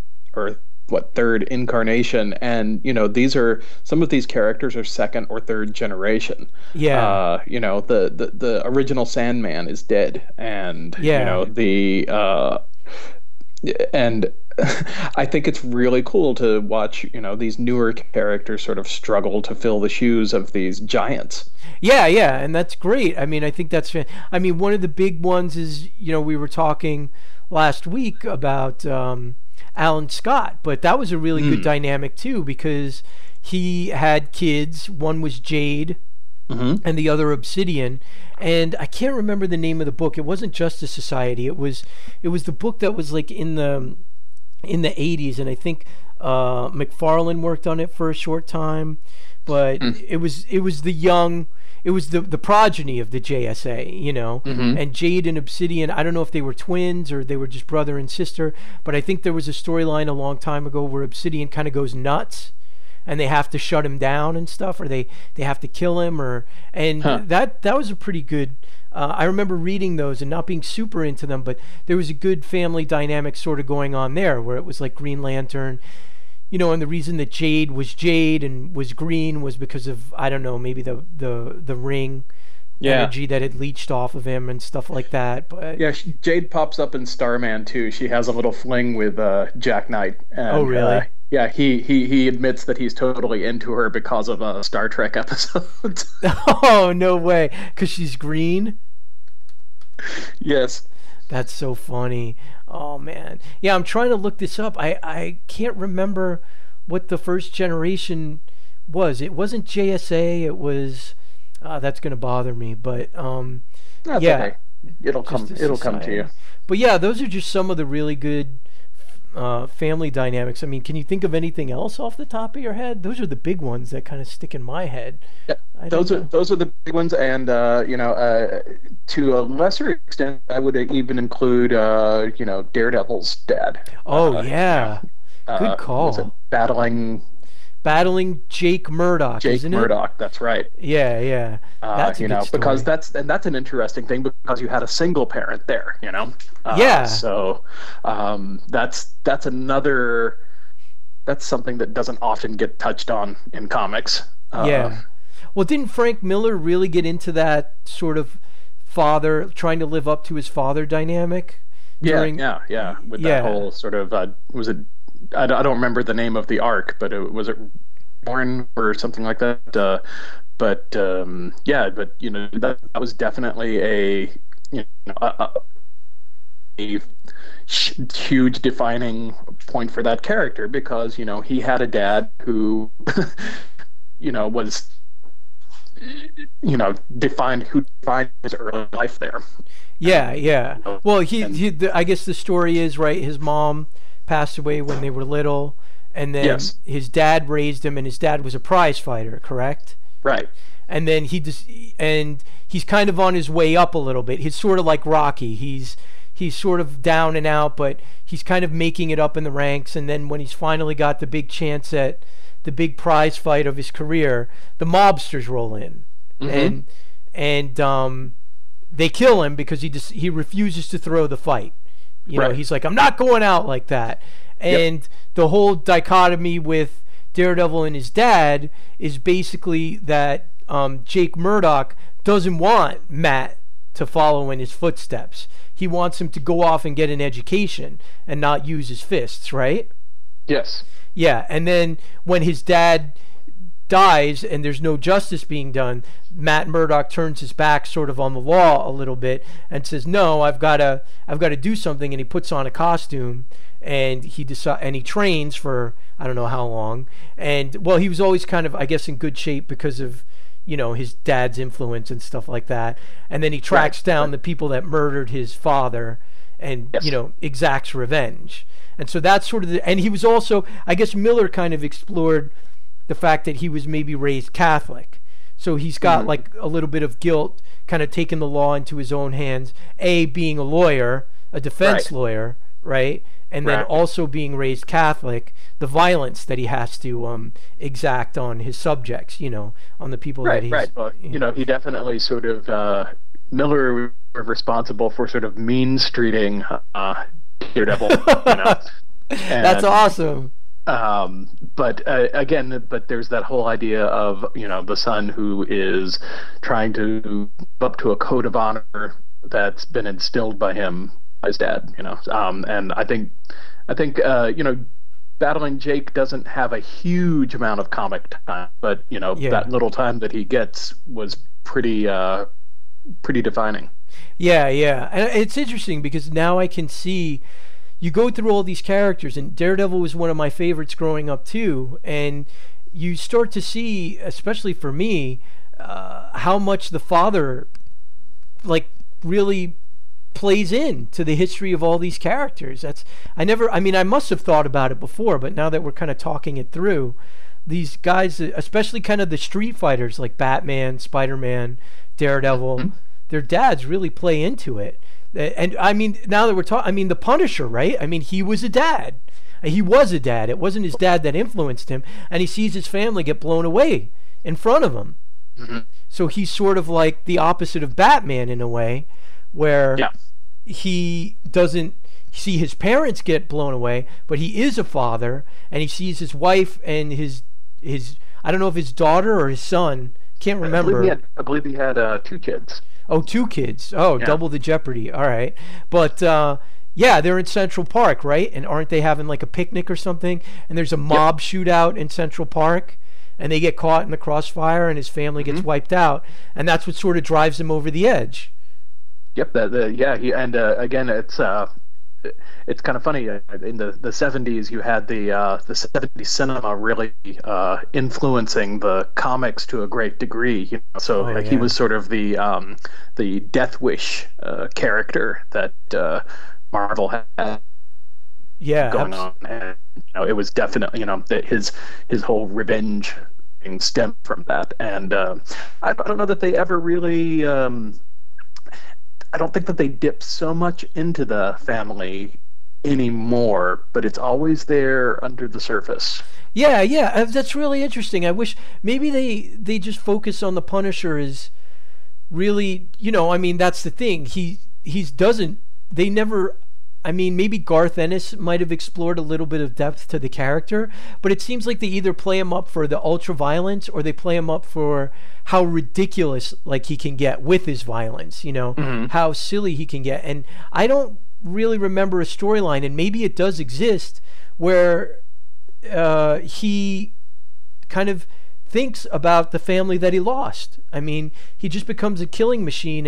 or what third incarnation, and you know, these are some of these characters are second or third generation. Yeah, uh, you know, the, the the original Sandman is dead, and yeah. you know the uh, and I think it's really cool to watch, you know, these newer characters sort of struggle to fill the shoes of these giants. Yeah, yeah, and that's great. I mean, I think that's. I mean, one of the big ones is, you know, we were talking last week about Um, Alan Scott, but that was a really mm. good dynamic too, because he had kids. One was Jade, mm-hmm. and the other Obsidian, and I can't remember the name of the book. It wasn't Justice Society. It was it was the book that was like in the in the eighties, and I think uh, McFarlane worked on it for a short time, but mm. it was it was the young. It was the the progeny of the J S A, you know, mm-hmm. and Jade and Obsidian, I don't know if they were twins or they were just brother and sister, but I think there was a storyline a long time ago where Obsidian kind of goes nuts and they have to shut him down and stuff, or they, they have to kill him, or and huh. that that was a pretty good, uh, I remember reading those and not being super into them, but there was a good family dynamic sort of going on there where it was like Green Lantern. You know, and the reason that Jade was Jade and was green was because of, I don't know, maybe the the, the ring yeah. energy that had leached off of him and stuff like that. But yeah, she, Jade pops up in Starman too. She has a little fling with uh, Jack Knight. And, oh, really? Uh, yeah, he, he he admits that he's totally into her because of a Star Trek episode. Oh, no way. Because she's green? Yes. That's so funny. Oh, man. Yeah, I'm trying to look this up. I, I can't remember what the first generation was. It wasn't J S A. It was... Uh, that's going to bother me. But, um, that's yeah. Okay. It'll come It'll come to you. But, yeah, those are just some of the really good uh, family dynamics. I mean, can you think of anything else off the top of your head? Those are the big ones that kind of stick in my head. Yeah, those are those are the big ones, and uh, you know, uh, to a lesser extent, I would even include uh, you know, Daredevil's dad. Oh uh, yeah, uh, good call. Battling. Battling Jake Murdoch, Jake isn't Murdoch, it? that's right. Yeah, yeah. That's uh, you a good know, story. because that's and that's an interesting thing because you had a single parent there, you know. Uh, yeah. So um, that's that's another that's something that doesn't often get touched on in comics. Uh, yeah. Well, didn't Frank Miller really get into that sort of father trying to live up to his father dynamic? During... Yeah, yeah, yeah. With yeah. that whole sort of uh, was it. I don't remember the name of the arc, but it, was it Born or something like that? Uh, but um, yeah, but you know that, that was definitely a you know a, a huge defining point for that character because you know he had a dad who you know was you know, defined who defined his early life there. Yeah, yeah. Well, he, And- he the, I guess the story is, right, his mom passed away when they were little, and then Yes. his dad raised him, and his dad was a prize fighter, correct? Right. And then he just and he's kind of on his way up a little bit. He's sort of like Rocky. He's he's sort of down and out, but he's kind of making it up in the ranks. And then when he's finally got the big chance at the big prize fight of his career, the mobsters roll in, Mhm. and and um, they kill him because he just he refuses to throw the fight. You know, Right. he's like, I'm not going out like that. And the whole dichotomy with Daredevil and his dad is basically that um, Jake Murdoch doesn't want Matt to follow in his footsteps. He wants him to go off and get an education and not use his fists, right? Yes. Yeah, and then when his dad dies and there's no justice being done, Matt Murdock turns his back sort of on the law a little bit and says, "No, I've got to I've got to do something." And he puts on a costume and he decide and he trains for I don't know how long. And well, he was always kind of, I guess, in good shape because of, you know, his dad's influence and stuff like that. And then he tracks Right, down right. the people that murdered his father and, Yes. you know, exacts revenge. And so that's sort of the, and he was also, I guess Miller kind of explored the fact that he was maybe raised Catholic. So he's got Mhm. like a little bit of guilt, kind of taking the law into his own hands. A, being a lawyer, a defense Right. lawyer, right? And then Right. also being raised Catholic, the violence that he has to um, exact on his subjects, you know, on the people that Right, he's. right. Well, you know, he definitely sort of uh, Miller was responsible for sort of mean streeting uh, Daredevil. You know? That's And, awesome. Um, but uh, again, but there's that whole idea of, you know, the son who is trying to live up to a code of honor that's been instilled by him, by his dad. You know, um, and I think, I think, uh, you know. Battling Jake doesn't have a huge amount of comic time, but you know Yeah. that little time that he gets was pretty, uh, pretty defining. Yeah, yeah. And it's interesting because now I can see you go through all these characters, and Daredevil was one of my favorites growing up too. And you start to see, especially for me, uh, how much the father, like, really plays in to the history of all these characters. That's I never. I mean, I must have thought about it before, but now that we're kind of talking it through, these guys, especially kind of the street fighters like Batman, Spider-Man, Daredevil, Mhm. their dads really play into it. And I mean, now that we're talking, I mean, the Punisher, right? I mean, he was a dad. He was a dad. It wasn't his dad that influenced him, and he sees his family get blown away in front of him. Mhm. So he's sort of like the opposite of Batman in a way, where Yeah. he doesn't see his parents get blown away, but he is a father, and he sees his wife and his his I don't know if his daughter or his son, can't I believe remember. he had, I believe he had uh, two kids. Oh, two kids. Oh, Yeah. double the jeopardy. All right. But uh, yeah, they're in Central Park, right? And aren't they having like a picnic or something? And there's a mob shootout in Central Park, and they get caught in the crossfire, and his family gets Mhm. wiped out, and that's what sort of drives him over the edge. Yep. That. The, yeah. He and uh, again, it's uh, it's kind of funny. uh, In the the seventies, you had the uh, the seventies cinema really uh, influencing the comics to a great degree. You know, so Oh, like, yeah. he was sort of the um, the Death Wish uh, character that uh, Marvel had Yeah. going abs- on, and you know, it was definitely, you know, that his his whole revenge thing stemmed from that. And uh, I, I don't know that they ever really. Um, I don't think that they dip so much into the family anymore, but it's always there under the surface. Yeah, yeah, uh, that's really interesting. I wish maybe they they just focus on the Punisher as really, you know, I mean, that's the thing. He he's doesn't they never I mean, maybe Garth Ennis might have explored a little bit of depth to the character, but it seems like they either play him up for the ultra violence or they play him up for how ridiculous like he can get with his violence, you know, Mhm. how silly he can get. And I don't really remember a storyline, and maybe it does exist, where uh, he kind of thinks about the family that he lost. I mean, he just becomes a killing machine, and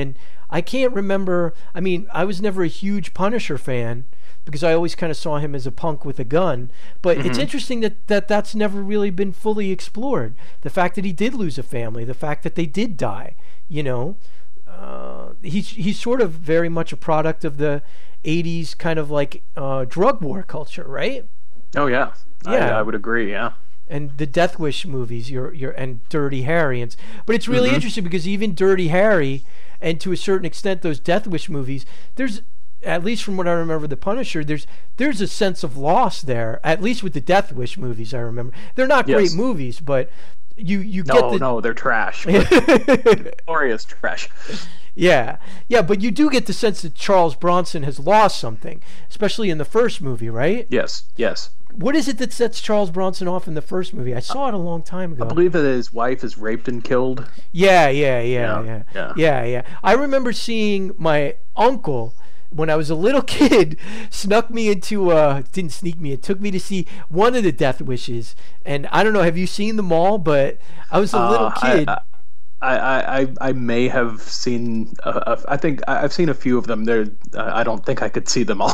I can't remember. I mean, I was never a huge Punisher fan because I always kind of saw him as a punk with a gun. But mm-hmm. it's interesting that, that that's never really been fully explored. The fact that he did lose a family, the fact that they did die, you know. Uh, he's, he's sort of very much a product of the eighties kind of like uh, drug war culture, right? Oh, yeah. Yeah. I, I would agree, yeah. And the Death Wish movies, your your and Dirty Harry, and but it's really mm-hmm. interesting because even Dirty Harry, and to a certain extent those Death Wish movies, there's, at least from what I remember, the Punisher, there's there's a sense of loss there. At least with the Death Wish movies, I remember they're not yes. great movies, but you you no, get the no they're trash, glorious trash. Yeah, yeah, but you do get the sense that Charles Bronson has lost something, especially in the first movie, right? Yes, yes. What is it that sets Charles Bronson off in the first movie? I saw it a long time ago. I believe that his wife is raped and killed. Yeah, yeah, yeah, yeah, yeah, yeah, yeah. yeah. I remember seeing my uncle when I was a little kid snuck me into uh didn't sneak me, it took me to see one of the Death Wishes, and I don't know, have you seen them all? But I was a uh, little kid. I, I, I, I, I may have seen. Uh, I think I've seen a few of them. There, uh, I don't think I could see them all.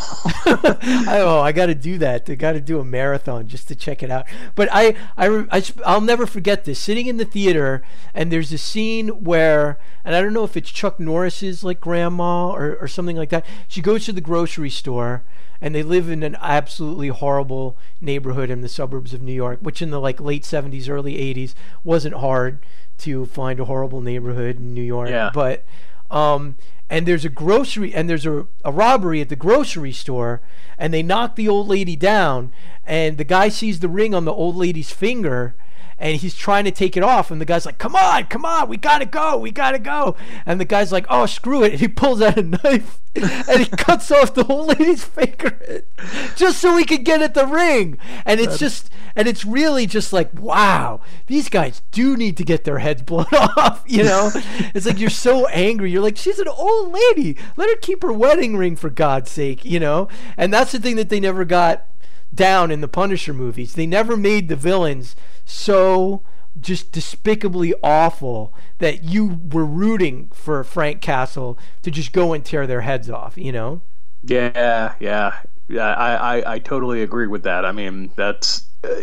Oh, I got to do that. I got to do a marathon just to check it out. But I, I, I, I'll never forget this. Sitting in the theater, and there's a scene where, and I don't know if it's Chuck Norris's like grandma or, or something like that. She goes to the grocery store, and they live in an absolutely horrible neighborhood in the suburbs of New York, which in the like late seventies, early eighties wasn't hard to find a horrible neighborhood in New York. Yeah. But um and there's a grocery and there's a, a robbery at the grocery store, and they knock the old lady down, and the guy sees the ring on the old lady's finger, and he's trying to take it off, and the guy's like, come on, come on, we gotta go, we gotta go. And the guy's like, oh, screw it. And he pulls out a knife and he cuts off the old lady's finger just so he could get at the ring. And it's just, and it's really just like, wow, these guys do need to get their heads blown off, you know? It's like, you're so angry. You're like, she's an old lady. Let her keep her wedding ring, for God's sake, you know? And that's the thing that they never got down in the Punisher movies. They never made the villains so just despicably awful that you were rooting for Frank Castle to just go and tear their heads off, you know? Yeah, yeah. Yeah, I, I, I totally agree with that. I mean, that's uh,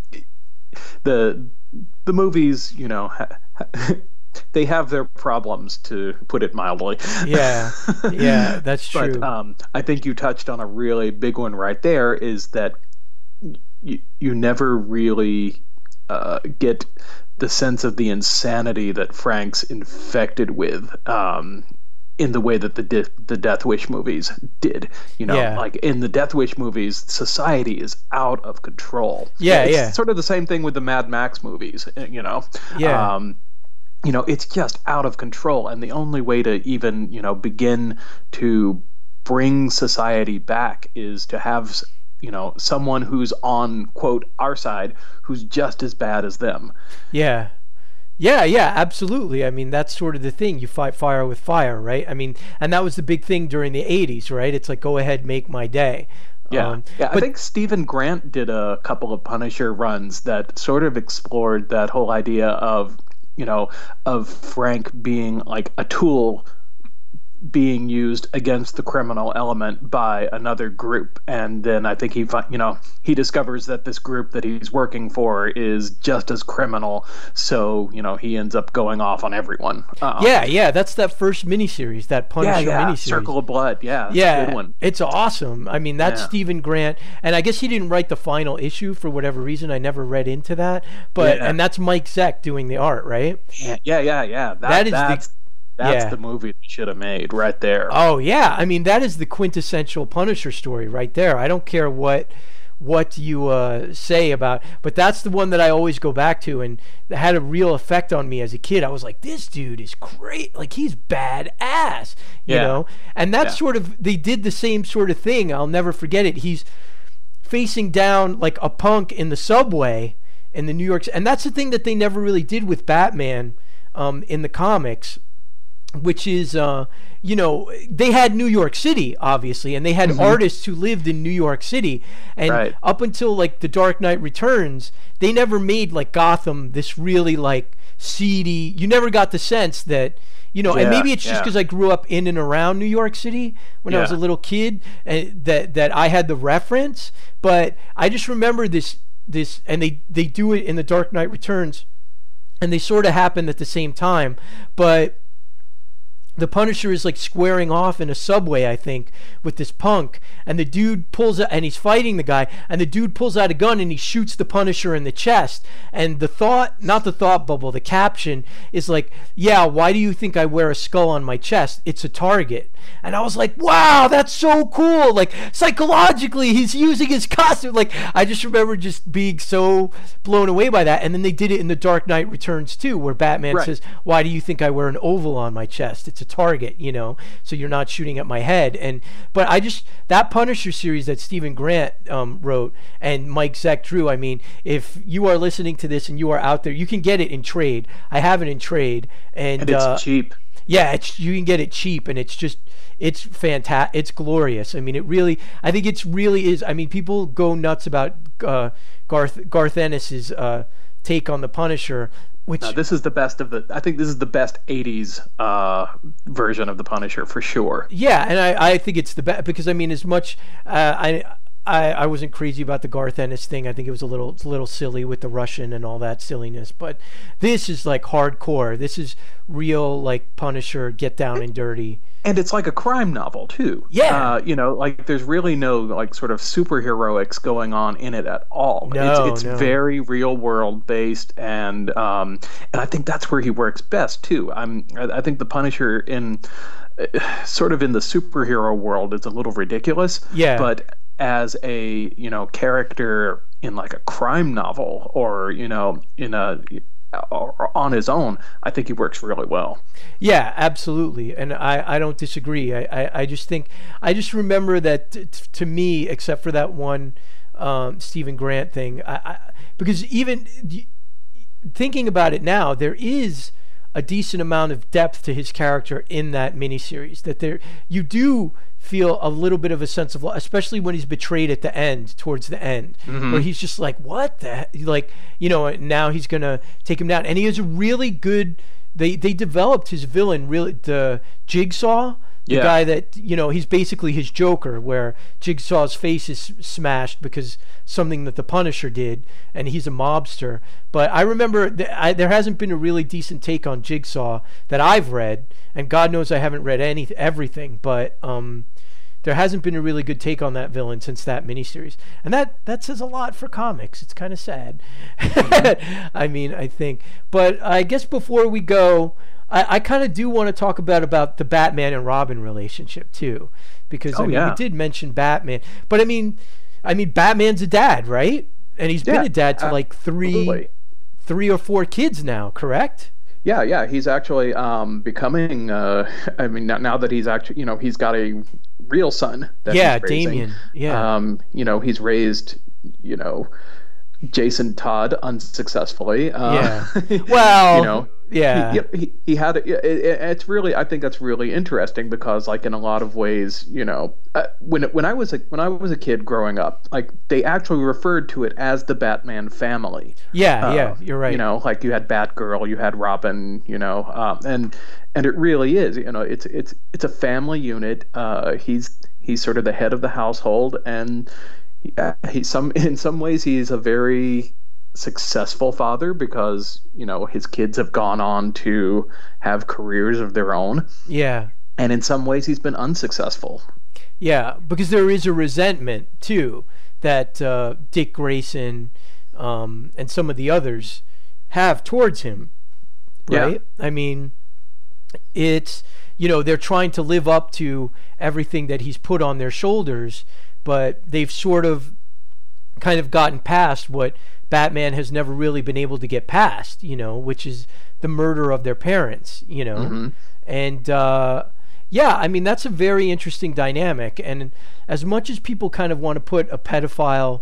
the the movies, you know, ha, ha, they have their problems, to put it mildly. Yeah, yeah, that's true. But um, I think you touched on a really big one right there, is that you, you never really uh, get the sense of the insanity that Frank's infected with um, in the way that the de- the Death Wish movies did. You know, yeah. like in the Death Wish movies, society is out of control. Yeah, it's yeah. sort of the same thing with the Mad Max movies, you know. Yeah. Um, you know, it's just out of control, and the only way to even, you know, begin to bring society back is to have, you know, someone who's on, quote, our side, who's just as bad as them. Yeah. Yeah, yeah, absolutely. I mean, that's sort of the thing. You fight fire with fire, right? I mean, and that was the big thing during the eighties, right? It's like, go ahead, make my day. Yeah, um, yeah. but, I think Stephen Grant did a couple of Punisher runs that sort of explored that whole idea of, you know, of Frank being like a tool being used against the criminal element by another group. And then I think he, you know, he discovers that this group that he's working for is just as criminal. So, you know, he ends up going off on everyone. Um, yeah, yeah. That's that first miniseries, that Punisher yeah, yeah. miniseries. Circle of Blood. Yeah. That's yeah. a good one. It's awesome. I mean, that's Yeah. Stephen Grant. And I guess he didn't write the final issue for whatever reason. I never read into that. But, Yeah. and that's Mike Zeck doing the art, right? Yeah, yeah, yeah. yeah. That, That is the- that's, that's yeah. the movie they should have made right there. Oh yeah, I mean that is the quintessential Punisher story right there. I don't care what what you uh, say about, but that's the one that I always go back to, and that had a real effect on me as a kid. I was like, this dude is great, like he's badass, you Yeah. know. And that's Yeah. sort of, they did the same sort of thing. I'll never forget it. He's facing down like a punk in the subway in the New York, and that's the thing that they never really did with Batman um, in the comics. which is, uh, you know, they had New York City, obviously, and they had mm-hmm. artists who lived in New York City. And right. up until, like, The Dark Knight Returns, they never made, like, Gotham this really, like, seedy. You never got the sense that, you know, yeah, and maybe it's just because yeah. I grew up in and around New York City when yeah. I was a little kid, and that that I had the reference. But I just remember this, this, and they, they do it in The Dark Knight Returns, and they sort of happen at the same time. But the Punisher is like squaring off in a subway, I think, with this punk, and the dude pulls out, and he's fighting the guy, and the dude pulls out a gun and he shoots the Punisher in the chest. And the thought, not the thought bubble, the caption is like, yeah, why do you think I wear a skull on my chest? It's a target. And I was like, wow, that's so cool. Like, psychologically, he's using his costume. Like, I just remember just being so blown away by that. And then they did it in The Dark Knight Returns too, where Batman right. says, why do you think I wear an oval on my chest? It's a target, you know, so you're not shooting at my head. And but I just, that Punisher series that Stephen Grant um, wrote and Mike Zeck drew, I mean, if you are listening to this and you are out there, you can get it in trade. I have it in trade, and, and it's uh, cheap. Yeah, it's, you can get it cheap, and it's just, it's fantastic. It's glorious. I mean, it really, I think it's really is. I mean, people go nuts about uh, Garth Garth Ennis's uh, take on the Punisher. Which, no, this is the best of the. I think this is the best eighties uh, version of the Punisher for sure. Yeah, and I, I think it's the best because I mean, as much uh, I. I, I wasn't crazy about the Garth Ennis thing. I think it was a little a little silly with the Russian and all that silliness. But this is like hardcore. This is real, like Punisher, get down and dirty. And it's like a crime novel too. Yeah, uh, you know, like there's really no like sort of superheroics going on in it at all. No, it's it's no. very real world based, and um, and I think that's where he works best too. I'm I, I think the Punisher in uh, sort of in the superhero world is a little ridiculous. Yeah, but as a, you know, character in like a crime novel or, you know, in a or on his own, I think he works really well. Yeah, absolutely. And I, I don't disagree. I, I, I just think, I just remember that t- t- to me, except for that one um, Stephen Grant thing, I, I, because even thinking about it now, there is a decent amount of depth to his character in that miniseries, that there, you do feel a little bit of a sense of, especially when he's betrayed at the end, towards the end, mm-hmm. where he's just like, what the, like, you know, now he's gonna take him down. And he has a really good, they they developed his villain, really, the Jigsaw, the yeah. guy that, you know, he's basically his Joker, where Jigsaw's face is smashed because something that the Punisher did, and he's a mobster. But I remember th- I, there hasn't been a really decent take on Jigsaw that I've read, and God knows I haven't read any everything, but um, there hasn't been a really good take on that villain since that miniseries, and that that says a lot for comics. It's kind of sad. Mm-hmm. I mean, I think, but I guess before we go, I, I kind of do want to talk about about the Batman and Robin relationship too, because oh, I mean, yeah. we did mention Batman, but I mean, I mean, Batman's a dad, right? And he's yeah, been a dad to like three, absolutely. three or four kids now, correct? Yeah, yeah, he's actually um, becoming. Uh, I mean, now, now that he's actually, you know, he's got a real son. That yeah, he's raising. Damien. Yeah. Um, you know, he's raised, you know, Jason Todd unsuccessfully. Uh, yeah. Well, you know, yeah. He, he, he had it, it, it's really, I think that's really interesting because, like, in a lot of ways, you know, uh, when when I was a when I was a kid growing up, like they actually referred to it as the Batman family. Yeah, uh, yeah, you're right. You know, like you had Batgirl, you had Robin, you know, um, and and it really is, you know, it's it's it's a family unit. Uh, he's he's sort of the head of the household, and uh, he some in some ways he's a very successful father because, you know, his kids have gone on to have careers of their own. Yeah. And in some ways he's been unsuccessful. Yeah, because there is a resentment too that uh, Dick Grayson um, and some of the others have towards him, right? Yeah. I mean, it's, you know, they're trying to live up to everything that he's put on their shoulders, but they've sort of kind of gotten past what Batman has never really been able to get past, you know, which is the murder of their parents, you know. Mm-hmm. And uh, yeah, I mean, that's a very interesting dynamic. And as much as people kind of want to put a pedophile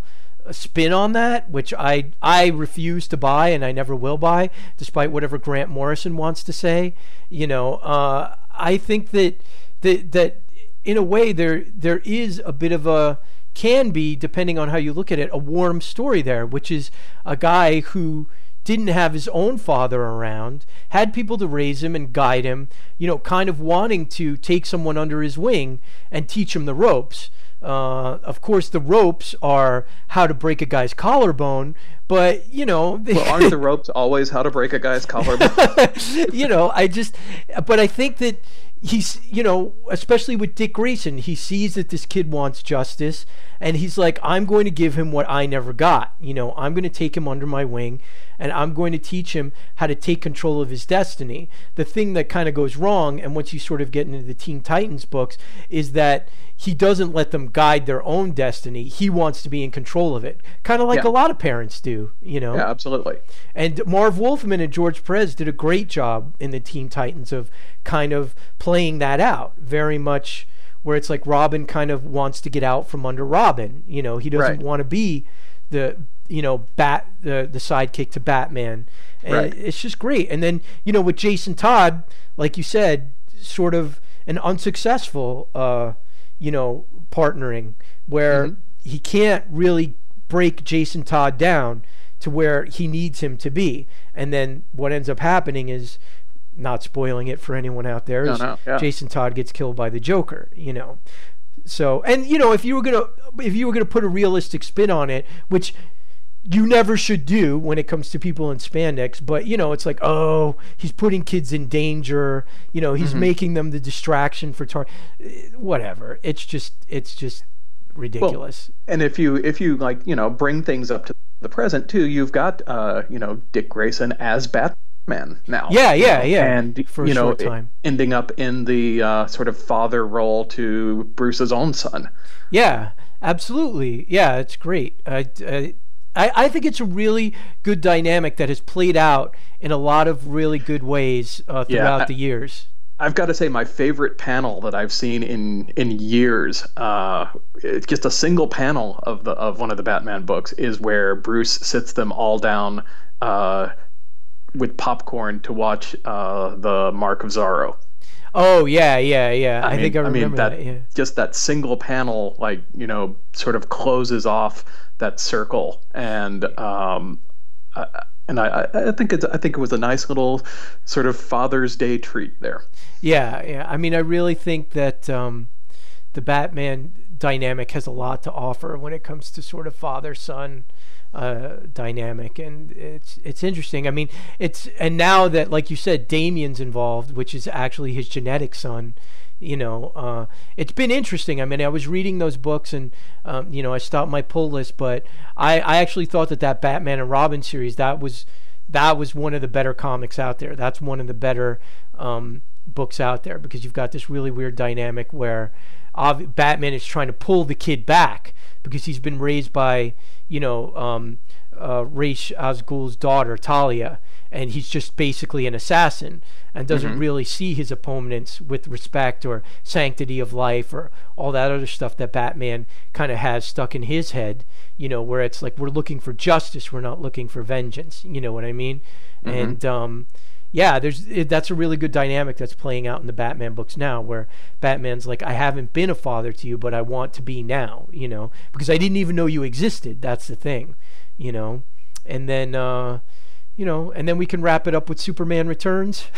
a spin on that, which I I refuse to buy and I never will buy, despite whatever Grant Morrison wants to say. You know, uh, I think that that that in a way there there is a bit of a, can be, depending on how you look at it, a warm story there, which is a guy who didn't have his own father around, had people to raise him and guide him, you know, kind of wanting to take someone under his wing and teach him the ropes. Uh, of course, the ropes are how to break a guy's collarbone, but, you know... Well, aren't the ropes always how to break a guy's collarbone? You know, I just... But I think that he's, you know, especially with Dick Grayson, he sees that this kid wants justice, and he's like, I'm going to give him what I never got. You know, I'm going to take him under my wing, and I'm going to teach him how to take control of his destiny. The thing that kind of goes wrong, and once you sort of get into the Teen Titans books, is that he doesn't let them guide their own destiny. He wants to be in control of it. Kind of like Yeah. a lot of parents do, you know? Yeah, absolutely. And Marv Wolfman and George Perez did a great job in the Teen Titans of kind of playing that out. Very much where it's like Robin kind of wants to get out from under Robin. You know, he doesn't Right. want to be the, you know, bat the, the sidekick to Batman. And Right. it's just great. And then, you know, with Jason Todd, like you said, sort of an unsuccessful, uh, you know, partnering where Mhm. he can't really break Jason Todd down to where he needs him to be. And then what ends up happening is, not spoiling it for anyone out there, No, is no, yeah. Jason Todd gets killed by the Joker, you know. So, and you know, if you were gonna if you were gonna put a realistic spin on it, which you never should do when it comes to people in spandex, but you know, it's like, oh, he's putting kids in danger, you know, he's Mhm. making them the distraction for tar whatever. It's just it's just ridiculous. And if you if you like, you know, bring things up to the present too, you've got uh, you know, Dick Grayson as Batman now. Yeah, yeah, yeah. And for a you know, short time. ending up in the uh, sort of father role to Bruce's own son. Yeah, absolutely. Yeah, it's great. I, I, I think it's a really good dynamic that has played out in a lot of really good ways uh, Yeah, throughout I- the years. I've got to say, my favorite panel that I've seen in in years, uh, it's just a single panel of the of one of the Batman books, is where Bruce sits them all down uh, with popcorn to watch uh, the Mark of Zorro. Oh yeah, yeah, yeah. I, mean- think I remember mean, that. Yeah. Just that single panel, like, you know, sort of closes off that circle, and um, I, and I, I think it's I think it was a nice little sort of Father's Day treat there. Yeah, yeah. I mean, I really think that um, the Batman dynamic has a lot to offer when it comes to sort of father-son uh, dynamic, and it's it's interesting. I mean, it's and now that, like you said, Damian's involved, which is actually his genetic son. You know, uh, it's been interesting. I mean, I was reading those books, and um, you know, I stopped my pull list, but I, I actually thought that that Batman and Robin series that was that was one of the better comics out there. That's one of the better um, books out there, because you've got this really weird dynamic where ob- Batman is trying to pull the kid back because he's been raised by, you know, um, uh, Ra's al Ghul's daughter Talia, and he's just basically an assassin and doesn't Mhm. really see his opponents with respect or sanctity of life or all that other stuff that Batman kind of has stuck in his head, you know, where it's like, we're looking for justice, we're not looking for vengeance, you know what I mean? Mhm. And um yeah, there's it, that's a really good dynamic that's playing out in the Batman books now, where Batman's like, I haven't been a father to you, but I want to be now, you know, because I didn't even know you existed. That's the thing, you know. And then uh you know, and then we can wrap it up with Superman Returns.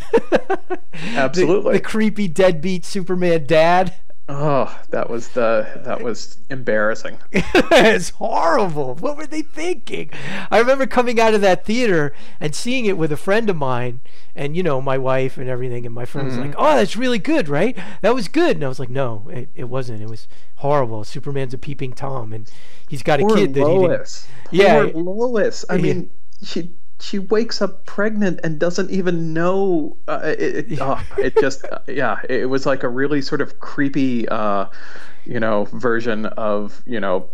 Absolutely. The, the creepy deadbeat Superman dad. Oh, that was the that was embarrassing. It's horrible. What were they thinking? I remember coming out of that theater and seeing it with a friend of mine, and you know, my wife and everything, and my friend was like, oh, that's really good, right? That was good. And I was like, no, it, it wasn't. It was horrible. Superman's a peeping Tom, and he's got a Poor kid that Lois. he didn't... Yeah. Poor Lois. I Yeah. mean, she she wakes up pregnant and doesn't even know. Uh, it it, oh, it just uh, yeah. It was like a really sort of creepy, uh, you know, version of, you know,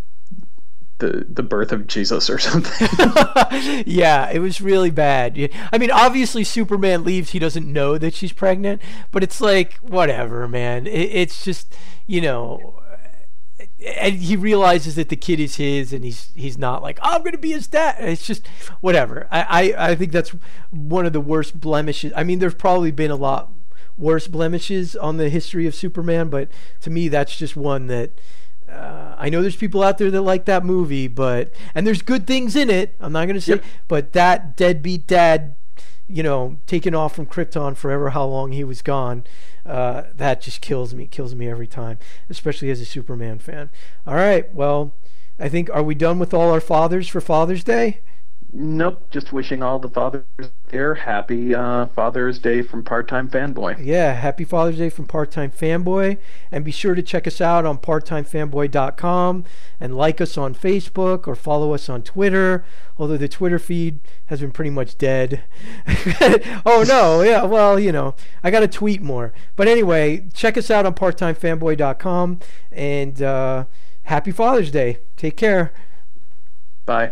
the the birth of Jesus or something. Yeah, it was really bad. Yeah, I mean, obviously Superman leaves, he doesn't know that she's pregnant, but it's like, whatever, man. It, it's just, you know, and he realizes that the kid is his, and he's he's not like, oh, I'm gonna be his dad. It's just whatever. I, I I think that's one of the worst blemishes. I mean, there's probably been a lot worse blemishes on the history of Superman, but to me, that's just one that. Uh, I know there's people out there that like that movie, but and there's good things in it. I'm not gonna say, yep. But that deadbeat dad, you know, taken off from Krypton forever, how long he was gone, uh, that just kills me, kills me every time, especially as a Superman fan. All right, well, I think, are we done with all our fathers for Father's Day? Nope, just wishing all the fathers there happy uh, Father's Day from Part-Time Fanboy. Yeah, happy Father's Day from Part-Time Fanboy. And be sure to check us out on part time fanboy dot com and like us on Facebook or follow us on Twitter, although the Twitter feed has been pretty much dead. Oh, no, yeah, well, you know, I got to tweet more. But anyway, check us out on part time fanboy dot com, and uh, happy Father's Day. Take care. Bye.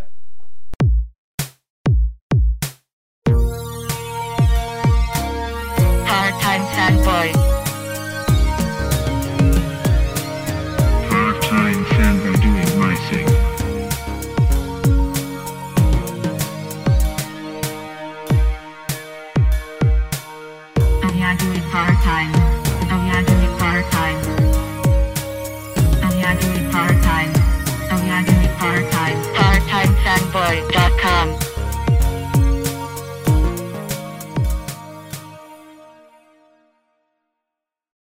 Part-time fanboy.